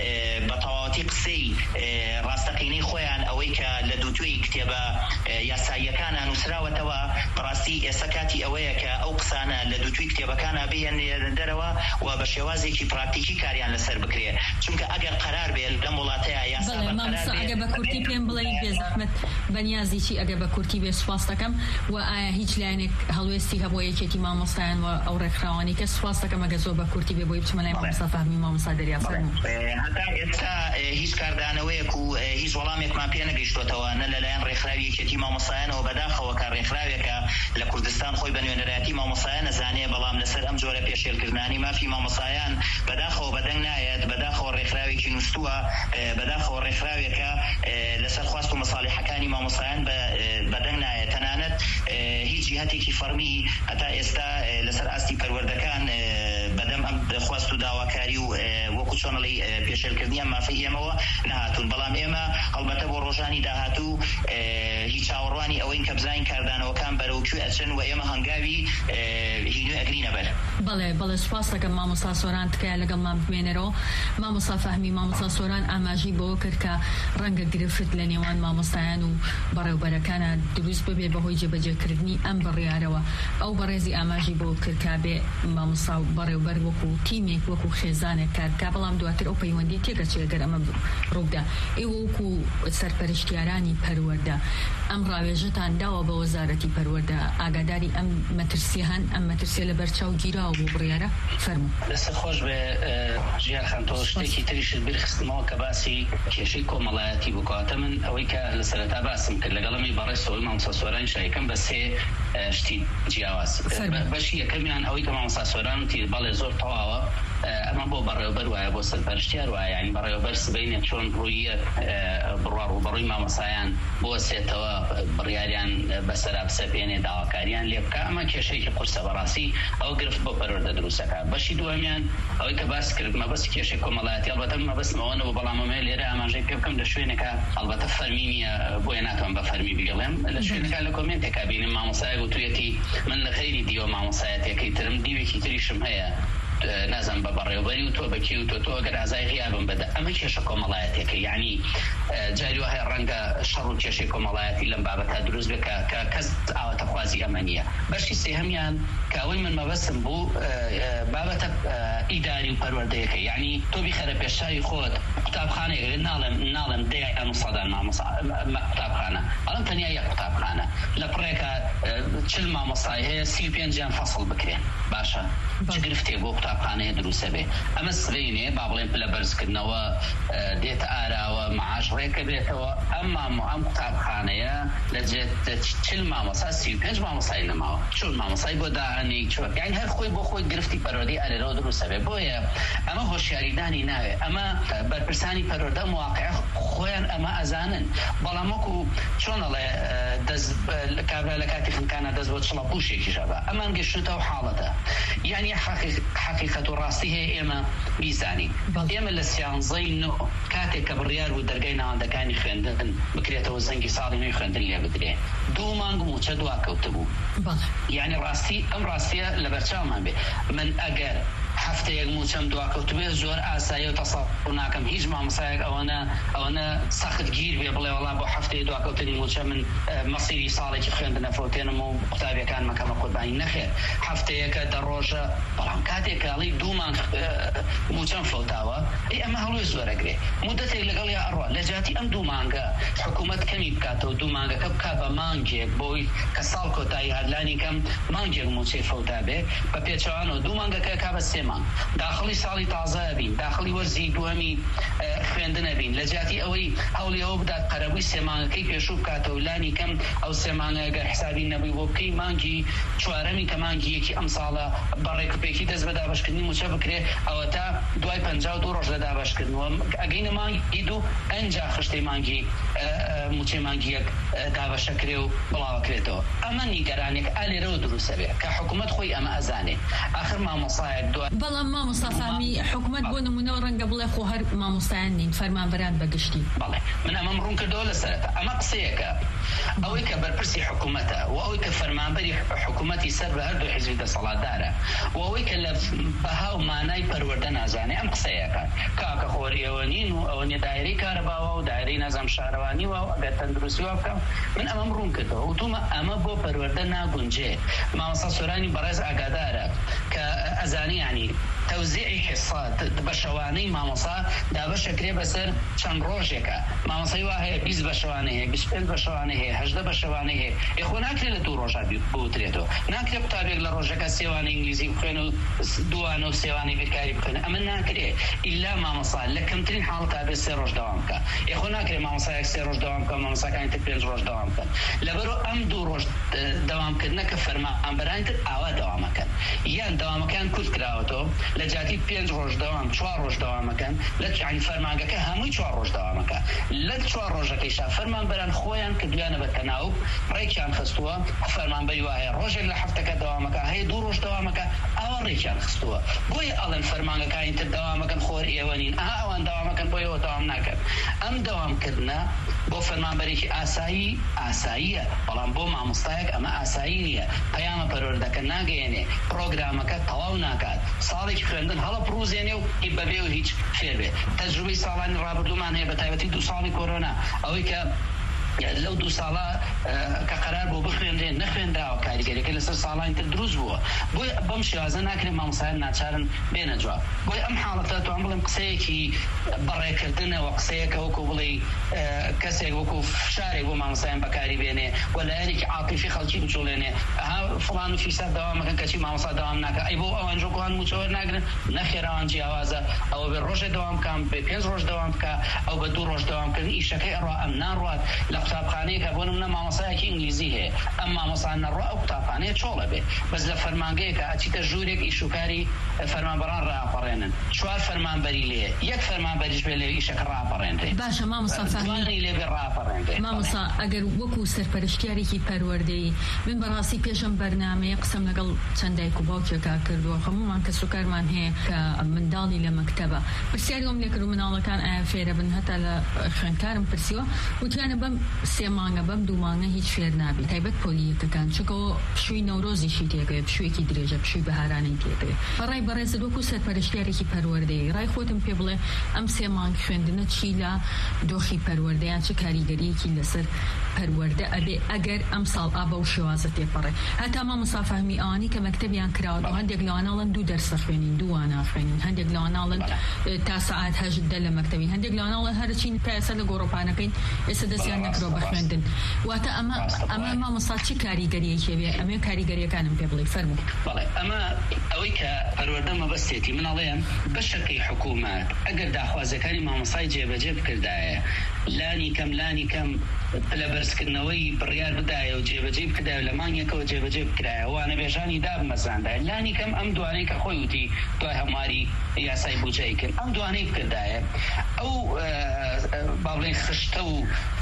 بە تەواوەتی قسەی ڕاستەقینەی خۆیان ئەوەی کە لە دووتوێی کتێبە یاساییەکانە نووسراوەتەوە، بەڕاستی ئێستا کاتی ئەوەیە کە ئەو قسانە لە دووتوێی کتێبەکانە بهێنێنە دەرەوە و بە شێوازێکی پراکتیکی کاریان لەسەر بکرێ، چونکە ئەگەر قەرار بێت لەم وڵاتەیە یاسا ئەگە بە کورتی پێم بڵێ بێزەحمەت بەنیازی چی ئەگە بە کورتی بێ سوپاس دەکەم و ئایا هیچ لایەنێک هەڵوێستی هەبووە یەکێتی مامۆستایان و ئەو ڕێکخراوانی کە سوپاس دەکەم ئەگە زۆر بە کورتی بێ بۆی بچمە لای مامۆستا فەهمی مامۆستا دەریا فەرموو. هەتا ئێستا هیچ کاردانەوەیەک و هیچ وەڵامێکمان پێ نەگەیشتوەتەوە، نە لەلایەن ڕێکخراوی یەکێتی مامۆستایانەوە بەداخەوە کە ڕێکخراوێکە لە کوردستان خۆی بە نوێنەرایەتی مامۆستایان نەزانێ، بەڵام لەسەر ئەم جۆرە پێشێلکردنانی مافی مامۆستایان بەداخەوە بەدەنگ نایەت، بەداخەوە ڕێکخراوێکی نووسووە، بەداخەوە ڕێکخراوێکە لەسەر خواست و مەساڵیحەکانی مامۆستایان بەدەنگ نایەت، تەنانەت هیچ جیهەتێکی فەرمی هەتا ئێستا لەسەر ئاستی پەروەردەکان بەدەم ئەم خواست و داواکاری و وەکو چۆنەڵی پێشێلکردنی ئەم مافەی ئێمەوە نەهاتوون، بەڵام ئێمە هەڵبەتە بۆ ڕۆژانی داهاتوو هیچ چاوەڕوانی ئەوەین کە بزانین کاردانەوەکان بەرەوکوێ ئەچن و ئێمە هەنگاوی هینوێ ئەگرینە بەر. بەڵێ بەڵێ سوپاس دەکەم مامۆستا سۆران تکایە لەگەڵمان بمێنەرەوە. مامۆستا فەهمی مامۆستا سۆران ئاماژی بەوە کرد کە ڕەنگە گرفت لە نێوان مامۆستایان و بەڕێوەبەرەکانە دروست ببێ بەهۆی جێبەجێکردنی ئەم بڕیارەوە. ئەو بەڕێزی ئاماژی بۆ کرد کە بێ مامۆستا و بەڕێوەبەر وەکو تیمێک وەکو خێزانێک کارکا، بەڵام دواتر ئەو پەیوەندی تێگەچێت گەر ئەمە ڕوودا. ئێوە وەکو سەرپەرشتیارانی پەروەردە ئەم ڕاوێژەتان داوە بە وەزارەتی پەروەردە ئاگاداری ئەم مەترسی هەن، ئەم مەترسیە لە بەرچاو گیراوە بۆ بڕیارە فەرموو. دەستە خۆش بێ ژیان خان، تۆ شتێکی تریشت بیرخستمەوە کە باسی کێشەی کۆمەڵایەتی بکاتە. من ئەوەی کە لە سەرەتا باسم کرد لەگەڵەمی بەڕێستەوەی مامۆستا سۆران شایەکەم بە سێ شتی جیاواز. بەشی یەکەمیان ئەوەی کە مامۆستا سۆران وتی بەڵێ زۆر تەواوە، ئەمە بۆ بەڕێوەبەر وایە بۆ سەرپەرشتیار وایە، یعنی بەڕێوەبەر سبەینێ چۆن ڕوویە بڕوا ڕووبەڕووی مامۆسایان بۆ سێتەوە بڕیاریان بەسەرا بسەپێنێ داواکاریان لێ بکە. ئەمە کێشەیەکی قورسە بەڕاستی ئەو گرفت بۆ پەروەردە دروستەکە. بەشی دووەمیان ئەوەی کە باس کرد مەبەستی کێشەی کۆمەڵایەتی، ئەڵبەتە مەبەستمەوە نەبوو، بەڵام ئەمە لێرە ئاماژەی پێ بکەم لە شوێنێکە ئەڵبەتە فەرمی نییە بۆیە ناتوان بە فەرمی بگەڵێم، لە شوێنێکە لە کۆمنتێکا بینیم مامۆسایە گوتوویەتی من لە خەیری دیوە مامۆسایەتێکی ترم دیوێکی تریشم هەیە نازم بە بەڕێوەبەری و تۆ بەکی و تۆ تۆ ئەگەر ئازای غیابم بەدە. ئەمە کێشە کۆمەڵایەتێکە، یعنی جاری وهەیە ڕەنگە شەڕ و کێشەی کۆمەڵایەتی لەم بابەتە دروست بکە کە کەس ئاواتەخوازی ئەمە نییە. بەشی سێهەمیان کە ئەوەی من مەبەستم بوو بابەتە ئیداری و پەروەردەیەکە، یعنی تۆ بیخەرە پێشاوی خۆت قوتابخانەیەک، ناڵێم ناڵێم دەیان و سەدان قوتابخانە قوتابخانە ئەڵم تەنیا یەک قوتابخانە لە پڕێکە چل مامۆستای هەیە سی و پێنجیان فەسڵ بکرێن باشە چ گرفتێ بۆ قوتابخانەیە دروستە بێ ئەمە سبەینێ با بڵێن پلە بەرزکردنەوە دێتە ئاراوە معاش ڕێکە بێتەوە ئەمما ئەم قوتابخانەیە لە چل مامۆستا سی و پێنج مامۆستای نەماوە چون مامۆستای بۆ داهەنی چوە یانی هەر خۆی بۆ خۆی گرفتی پەروەردەی ئەرێرەوە دروستە بێ بۆیە ئەمە هۆشیاریدانی ناوێ ئەمە بەرپرسانی پەروەردە مواقع خۆیان ئەمە ئەزانن بەڵام وەکو چۆنەڵێ کابرا لە کاتی خنکانە دەست بۆ چڵە پوشێکی ژەبە ئەمان گەشتەوە حاڵەتە یعنی حقیقەت و ڕاستی هەیە ئێمە بیزانین ئێمە لە سیانزەی نۆ کاتێک کە بڕیار بوو دەرگای ناوەندەکانی خوێندن بکرێتەوە زەنگی ساڵی نوێی خوێندن لێ بدرێ دوو مانگ موچە دواکەوتە بوو یعنی ڕاستی ئەم ڕاستیە لە بەرچاومان بێ من ئەگەر هەفتەیەک موچەم دواکەوتبێ زۆر ئاسایی و تەسەڵ ناکەم هیچ مامۆستایەک ئەوەنە ئەوەنە سەخت گیر بێ بڵێ وەڵا بۆ هەفتەیە دواکەوتنی موچە من مەسیری ساڵێکی خوێندنە فڕۆتێنم و قوتابیەکان مەکەمە قوربانی نەخێر هەفتەیەکە دە ڕۆژە بەڵام کاتێکە ئەڵی دوومان موچەم فڵتاوە ئەمە هەڵوێ زۆرەگرێ مودەتێک لەگەڵ یا ئەڕوا لە جاتی ئەم دوو مانگە حکوومەت کەمی بکاتەوە دوو مانگەکە بکا بە مانگێک بۆی کە ساڵ کۆتایی هەرلانی کەم مانگێک موچەی فڵتا بێ بە پێچەوانەوە دوو مانگەکە کا بە سێ مانگ داخلی ساڵی تازە بین داخلی وەرزی دووەمی خوێندنە بین لە جاتی ئەوەی هەوڵی ئەوە بدات قەرەبووی سێمانگەکەی پێشوو بکاتەوە لانی کەم ئەو سێمانگەگەر حسابی نەبووی بۆ بکەی مانگی چوارەمی کە مانگی یەکی ئەم ساڵە بەڕێکوپێکی دەست بە دابەشکردنی موچە بکرێ ئەوە تا دوای پەنجاو دوو ڕۆژ لە دابەشکردنەوە ئەگەینە مانگی دوو ئەنجا خشتەی مانگی موچەی مانگی یەک دابەشەکرێ و بڵاوەکرێتەوە ئەمە نیگەرانێک ئالێرەوە دروستە بێ کە حکوومەت خۆی ئەمە ئەزانێ آخر مامۆستایەک دوای بەڵام مامۆستا فامی حکوومەت بۆ نمونەوە ڕەنگە بڵێ خۆ هەر مامۆستایان نین فەرمانبەران بەگشتی بەڵێ من ئەمەم ڕوون کردەوە لەسەرەتا ئەمە قسەیەکە ئەوەی کە بەرپرسی حکوومەتە و ئەوەی کە فەرمانبەری حکوومەتی سەر بە هەردوو حیزبی دەسەڵاتدارە و ئەوەی کە لە بەها و مانای پەروەردە نازانێ ئەم قسەیەکە کاکە خۆری ئەوە نین و ئەوە نیە دایرەی کارەباوە و دایرەی نەزام شارەوانی وە و ئەگەر تەندروستی وا بکەم من ئەمەم ڕوون کردەوە وتومە ئەمە بۆ پەروەردە ناگونجێ مامۆستا سۆرانی بەڕێز ئاگادارە کە ئەزانی ینی تەوزیعی حیسات بە شەوانەی مامۆستا دابەشەکرێ بەسەر چەند ڕۆژێکە مامۆستای وا هەیە بیست بە شەوانە هەیە بیست و پێنج بە شەوانە هەیە هەژدە بە شەوانە هەیە یخۆ ناکرێت لە دوو ڕۆژە بوترێتەوە ناکرێت قوتابێک لە ڕۆژەکە سێوانە ئینگلیزی بخوێن و دووانە و سێوانەی بیرکاری بخوێن ئەمە ناکرێت ئیلا مامۆستا لە کەمترین حاڵەتە بێت سێ ڕۆژ دەوام بکە یخۆ ناکرێت مامۆستایەک سێ ڕۆژ دەوام بکە مامۆستاکانی تر پێنج ڕۆژ دەوام بکەن لەبەرەوە ئەم دوو ڕۆژ دەوامکردنە کە فەرمانبەرانی تر ئاوا دەوامەکەن یان دەوامەکان کورت کراوەتەوە لە جاتی پێنج ڕۆژ دەوام چوار ڕۆژ دەوامەکەن لە یعنی فەرمانگەکە هەمووی چوار ڕۆژ دەوامەکە لە چوار ڕۆژەکەیشا فەرمانبەران خۆیان کردویانە بە تەناوب ڕێکیان خستووە فەرمانبەری وا هەیە ڕۆژێک لە هەفتەکە دەوامەکە هەیە دوو ڕۆژ دەوامەکە ئەوە ڕێکیان خستووە بۆیە ئەڵێن فەرمانگەکانی تر دەوامەکەن خۆر ئێوە نین ئەها ئەوان دەوامەکەن بۆ ئێوە دەوام ناکەن ئەم دەوامکردنە بۆ فەرمانبەرێکی ئاسایی ئاساییە بەڵام بۆ مامۆستایەک ئەمە ئاسایی نییە پەیامە پەروەردەکە ناگەیەنێ پرۆگرامەکە تەواو ناکات ساڵێکی خوێندن هەڵە پروزێنێ و بەبێ و هیچ فێر بێ تەجروبەی ساڵانی ڕابردوومان هەیە بە تایبەتی دوو ساڵی کۆرۆنا ئەوەی کە لەو دوو ساڵە کە قەرار بۆ بخوێندرێن نەخوێندراوە کاریگەریەکە لەسەر ساڵانی تر دروست بووە بۆی بەم شێوازە ناکرێت مامۆستایان ناچارن بێنە جواب بۆی ئەم حاڵەتە توان بڵێم قسەیەکی بەڕێکردنەوە قسەیەکە وەکو بڵێ کەسێک وەکو فشارێک بۆ مامۆستایان بەکاری بێنێ و لە یانێکی عاتیفی خەڵکی بچوڵێنێ ئەها فڵان و فیساد دەوامەکەن کەچی مامۆستا دەوام ناکە ئەی بۆ ئەوان جۆکوان موچەوە ناگرن نەخێر ئەوان جیاوازە ئەوە بێ ڕۆژێ دەوام بکەم بێ پێنج ڕۆژ دەوام بکە ئەو بە دوو ڕۆژ دەوامکردن ئیشەکەی ئەڕوا ئەم ناڕوات لە قوتابخانەیەکە بۆ نمونە مامۆستایەکی ئینگلیزی هەیە ئەم مامۆستایان نەڕوا ئەو قوتابخانەیە چۆڵە بێ بەس لە فەرمانگەیەکە ئەچیتە ژوورێک ئیشوکاری فەرمانبەران ڕاپەڕێنن چوار فەرمانبەری لێ یەک فەرمانبەریش بێ لێ ئیشەکە ڕاپەڕێنرێ باشە مامۆستا فەرمانی لێ بێ ڕاپەڕێنرێ مامۆستا ئەگەر وەکو سەرپەرشتیارێکی پەروەردەی من بەڕاستی پێشم بەرنامەیە قسەم لەگەڵ چەند دایک و باوکێکا کردووە هەمومان کە سوکارمان هەیە کە منداڵی لە مەکتەبە پرسیاری ئەوم لێ کرد و مناڵەکان ئایا فێرە بن هەتا لە خوێندکارم پرسیوە وتیانە بەم سێ مانگە بەم دوو مانگە هیچ فێر نابی تایبەت پۆلیەکەکان چکەوە پشووی نەورۆزیشی تێگەیە پشوویەکی درێژە پشووی بەهارانەی تێگەیە بەڕای بەڕێزت وەکو سەرپەرشتیارێکی پەروەردەی ڕای خۆتم پێ بڵێ ئەم سێ مانگ خوێندنە چی لە دۆخی پەروەردەیان چه کاریگەریەکی لەسەر پەروەردە ئەبێ ئەگەر ئەم ساڵ ئابە و شێوازە تێپەڕێ هەتا مامۆستا فەهمی ئەوانی کە مەکتەبیان کراوە هەندێک لەواناڵن دوو دەرسە خوێنین دووانە خوێنین هەندێک لەواناڵن تا سەعات هەژد دە لە مەکتەبین هەندێک لەواناڵن هەرچین پێسە لە گۆڕۆپانەکەین ئێستا دەستیان نەکرۆ بە خوێندن واتە ئەمە ئەمە مامۆستا چی کاریگەریەکی هەبێ ئەمێ کاریگەریەکانم پێ بڵێ فەرموو. بەڵێ ئەمە ئەوەی کە پەروەردە مەبەستێتی منەڵێم بەشەکەی حکوومەت ئەگەر داخوازەکانی مامۆستای جێبەجێ بکردایە لانی کەم لانی کەم لە بەرزکردنەوەی بڕیار بدایە و جێبەجێ بکردایە لە مانگێکەوە جێبەجێ بکرایە وانە بێژانی دابمەزاندایە لانی کەم ئەم دوانەی کە خۆی وتی دوای هەمواری یاسای بودجەی کرد ئەم دوانەی بکردایە ئەو با بڵێن خشتە و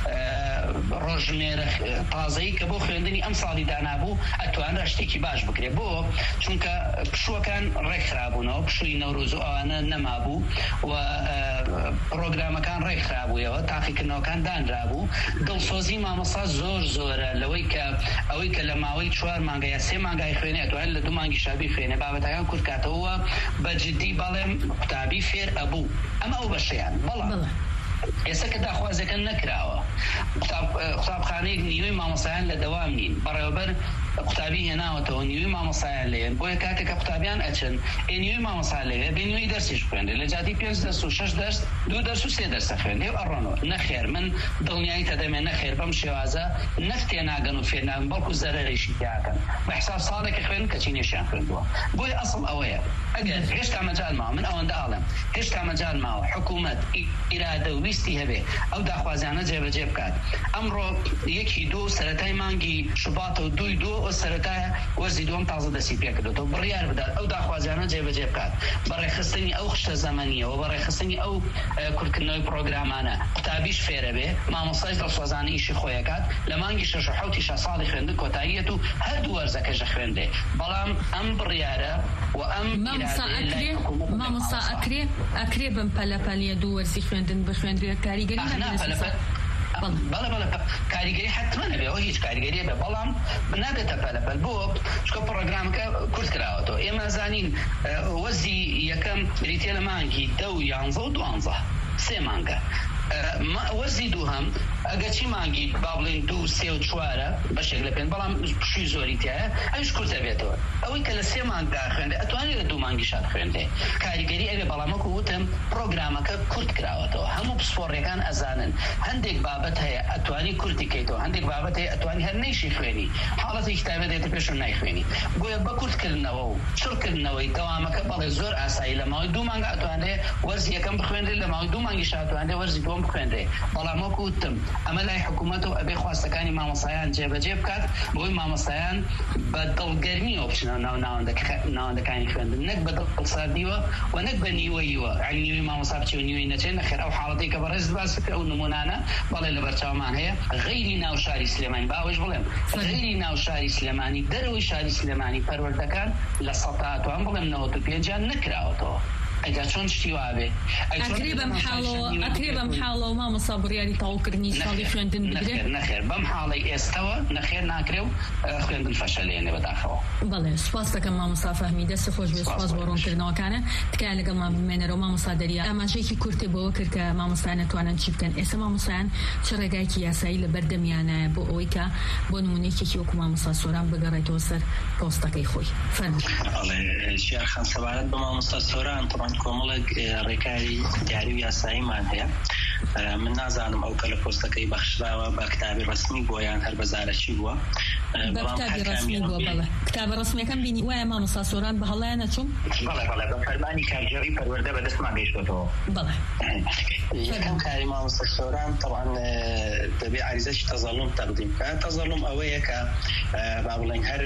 ڕۆژمێرە تازەی کە بۆ خوێندنی ئەم ساڵی دانابوو ئەتوانرا شتێکی باش بکرێ بۆ چونکە پشوەکان ڕێکخرابوونەوە پشووی نەورۆز و ئەوانە نەمابوو و پرۆگرامەکان ڕێکخرابوویەوە تاقیکردنەوەکان دانرابوو دڵسۆزی مامۆستا زۆر زۆرە لەوەی کە ئەوەی کە لە ماوەی چوار مانگە یا سێ مانگای خوێنێ ئەتوانێت لە دوو مانگی شابی خوێنێ بابەتەکان کورتکاتەوە بەجددی بەڵێم قوتابی فێر ئەبوو ئەمە ئەو بەشەیان بەڵام ئێستا کە داخوازەکە نەکراوە قوتابخانەیەک نیوەی مامۆستایان لە دەوام نین بەڕێوەبەر قوتابی هێناوەتەوە نیوەی مامۆستایان لێن بۆیە کاتێک کە قوتابیان ئەچن ئێ نیوەی مامۆستا لێوێ بێ نیوەی دەرسیش خوێندێ لە جاتی پێنج دەرس و شەش دەرس دوو دەرس و سێ دەرسە خوێندێ و ئەڕۆنەوە نەخێر من دڵنیایی تەدەمێ نەخێر بەم شێوازە نەفتێ ناگەن و فێر ناگەن بەڵکو زەرەرێکی تیاکەن بە حساب ساڵێکە خوێن کە چینێشیان خوێندووە بۆیە ئەسڵ ئەوەیە ئەگەر هێشتا مەجال ماوە من ئەوەندە ئاڵم هێشتا مەجال ماوە حکوومەت ئیرادە و ویستی هەبێ ئەو داخوازیانە جێبەجێ بکات ئەمڕۆ یەکی دوو سەرەتای مانگی شوباتە و دووی دوو ئەو سەرەتایە وەرزی دووەم تازە دەستی پێکردێتەوە بڕیار بدات ئەو داخوازیانە جێبەجێ بکات بەڕێخستنی ئەو خشتە زەمەنیەوە بەڕێخستنی ئەو کورتکردنەوەی پرۆگرامانە قوتابیش فێرە بێ مامۆستایش دڵسۆزانە ئیشی خۆیەکات لە مانگی شەش و حەوتی شە ساڵی خوێندن کۆتاییەت و هەردوو وەرزەکەشە خوێندێ بەڵام ئەم بڕیارە و ئەم مامۆستا ئەکرێ ئەکرێ بم پەلەپەلیە دوو وەرزی خوێندن بخوێندرێت کاریگەری بەڵێ بەڵێ کاریگەری حتممە نەبێەوە هیچ کاریگەریە بێ بەڵام نابێتە پەلەپەل بۆ چکە پرۆگرامەکە کورت کراوەتەوە ئێمە زانین وەرزی یەکەم بریتێ لە مانگی دە و یانزە و دوانزە سێ مانگە وەرزی دوو هەم ئەگە چی مانگی با بڵێن دوو سێ و چوارە بەشێک لە پێن بەڵام پشووی زۆری تایە ئەوش کورتە بێتەوە ئەوەی کە لە سێ مانگدا خوێندێ ئەتوانێت لە دوو مانگی شاد خوێندێ کاریگەری ئەوێ بەڵامەکو وتم پرۆگرامەکە کورت کراوەتەوە هەموو پسپۆڕیەکان ئەزانن هەندێک بابەت هەیە ئەتوانی کورتی کەیتەوە هەندێک بابەت هەیە ئەتوانی هەر نەیشی خوێنی حاڵەتی کتابە دێتە پێشم نایخوێنی بۆیە بە کورتکردنەوە و چڕکردنەوەی دەوامەکە بەڵێ زۆر ئاسایی لە ماوەی دوو مانگە ئەتوانێت وەرزی یەکەم بخوێندێت لە ماوەی دوو مانگی شاد ئەتوانێت وەرزی دووەم بخوێندێ بەڵام وەکو وتم ئەمە لای حکوومەت و ئەبێ خواستەکانی مامۆستایان جێبەجێ بکات بۆی مامۆستایان بە دڵگەرمیەوە بچنە ناو ناوەندەکانی خوێندن نەک بە دڵساردیوە و نەک بە نیوەییوە ئەنی نیوەی مامۆستا بچێ و نیوەی نەچێت نەخێر ئەو حاڵەتی کە بەڕێز باس کرد ئەو نمونانە بەڵێ لە بەرچاومان هەیە غەیری ناو شاری سلێمانی باوەش بڵێم غەیری ناو شاری سلێمانی دەرەوەی شاری سلێمانی پەروەردەکان لە سەتاتوان بڵێم نەوەت و پێنجیان نەکراوەتەوە ئەگەر چۆن شتی وابێ ئەکرێ بەم حاڵەوە ئەکرێ بەم حاڵەوە مامۆستا بڕیاری تەواوکردنی ساڵی خوێندن بگرێت نەخێر بەم حاڵەی ئێستەوە نەخێر ناکرێ و خوێندن فەشەلێنێ بەداخەوە. بەڵێ سوپاس دەکەم مامۆستا فەهمی دەست خۆش بێ سوپاس بۆ ڕوونکردنەوەکانە تکایە لەگەڵمان بمێنەرەوە مامۆستا دەریا ئاماژەیەکی کورتێ بەوە کرد کە مامۆستایان نەتوانن چی بکەن ئێستا مامۆستایان چ ڕێگایەکی یاسایی لە بەردەمیانایە بۆ ئەوەی کە بۆ نمونەیەکێکی وەکو مامۆستا سۆران بگەڕێتەوە سەر پۆستەکەی خۆی فەرمووی. ژیار خان سەبارەت بە مامۆستا سۆران طبعاً کۆمەڵێک ڕێکاری دیاری و یاساییمان هەیە من نازانم ئەو کە لە پۆستەکەی بەخشراوە بە کتابی ڕسمی بووە یان هەر بەزارەکی بووە بە کتابی ڕسمی بووە بەڵێ کتابە ڕسمیەکەم بینی وایە مامۆستا سۆران بە هەڵەیە نەچوم بەڵێ بەڵێ بە فەرمانی کارژێڕی پەروەردە بەدەستمان گەیشتەوە بەڵێ یەکەم کاری مامۆستا سۆران طبعاً دەبێ عریزەی تەزەڵوم تەقدیم بکات تەزەڵوم ئەوەیە کە با بڵێن هەر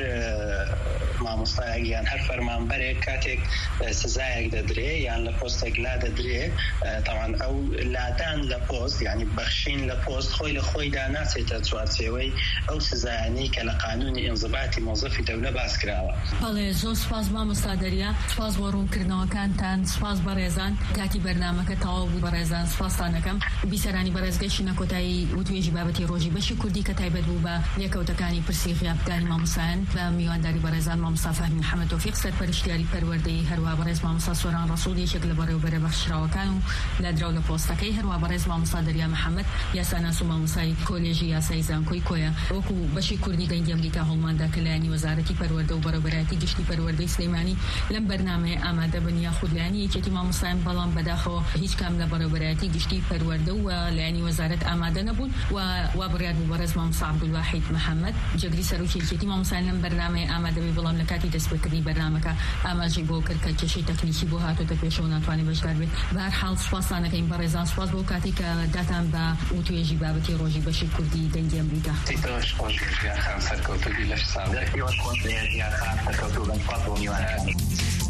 مامۆستایەک یان هەر فەرمانبەرێک کاتێک سزایەک دەدرێ یان لە پۆستێک لا دەدرێ طبعاً ئەو لادان لە پۆست یعنی بەخشین لە پۆست خۆی لە خۆیدا ناچێتە چوارچێوەی ئەو سزایانەی کە لە قانونی ئینضباطی مۆزەفی دەولە باس کراوە. بەڵێ زۆر سوپاس مامۆستا دەریا سوپاس بۆ ڕوونکردنەوەکانتان سوپاس بە ڕێزان کاتی بەرنامەکە تەواو بوو بە ڕێزان سوپاستان دەکەم بیسەرانی بەڕێزگەشتنە کۆتایی وتوێژی بابەتی ڕۆژی بەشی کوردی کە تایبەت بوو بە لێکەوتەکانی پرسی غیابکاری مامۆستایان بە میوانداری بەڕێزان مامۆستا فەهمی محەممەد تۆفیق سەرپەرشتیاری پەروەردەی هەروە بەڕێز مامۆستا سۆران ڕەسوول یەکێک لە بەڕێوەبەرە بەخشراوەکان و لە دراو لە پۆستەکەی هەروە بەڕێز مامۆستا دەریا محەممەد یاساناس و مامۆستای کۆلێژی یاسای زانکۆی کۆیە وەکو بەشی کوردی گەیندە دەنگی ئەمریکا هەڵماندا کە لایەنی وەزارەتی پەروەردە و بەڕێوەبەرایەتی گشتی پەروەردەی سلەیمانی لەم بەرنامەیە ئامادە بن یاخود لایەنی یەکێتی مامۆستایان بەڵام بەداخەوە هیچ کام لە بەڕێوەبەرایەتی گشتی پەروەردە و لایەنی وەزارەت ئامادە نەبوون و وا بڕیار بوو بەڕێز مامۆستا عەبدولواحید محەممەد جێگری سەرۆکی یەکێتی مامۆستایان لەم بەرنامەیە ئامادە بێ بەڵام لە کاتی دەستپێکردنی بەرنامەکە ئاماژەی بۆ کرد کە کێشەی تەکنیکی بۆ هاتوۆتە پێشەوە ناتوانێت بەشدار بێت بەهەرحاڵ سوپاسانەکەین بەڕێزان سوپاس بۆ کاتی کە داتان بە وتوێژی بابەتی ڕۆژی بەشی کوردی دەنگی ئەمریکا تۆش خۆش ژیان خان سەرکەوتووی لەش ساڵێک خۆش ژیان خان سەرکەوتوو بن سوپاس بۆ میوانەکان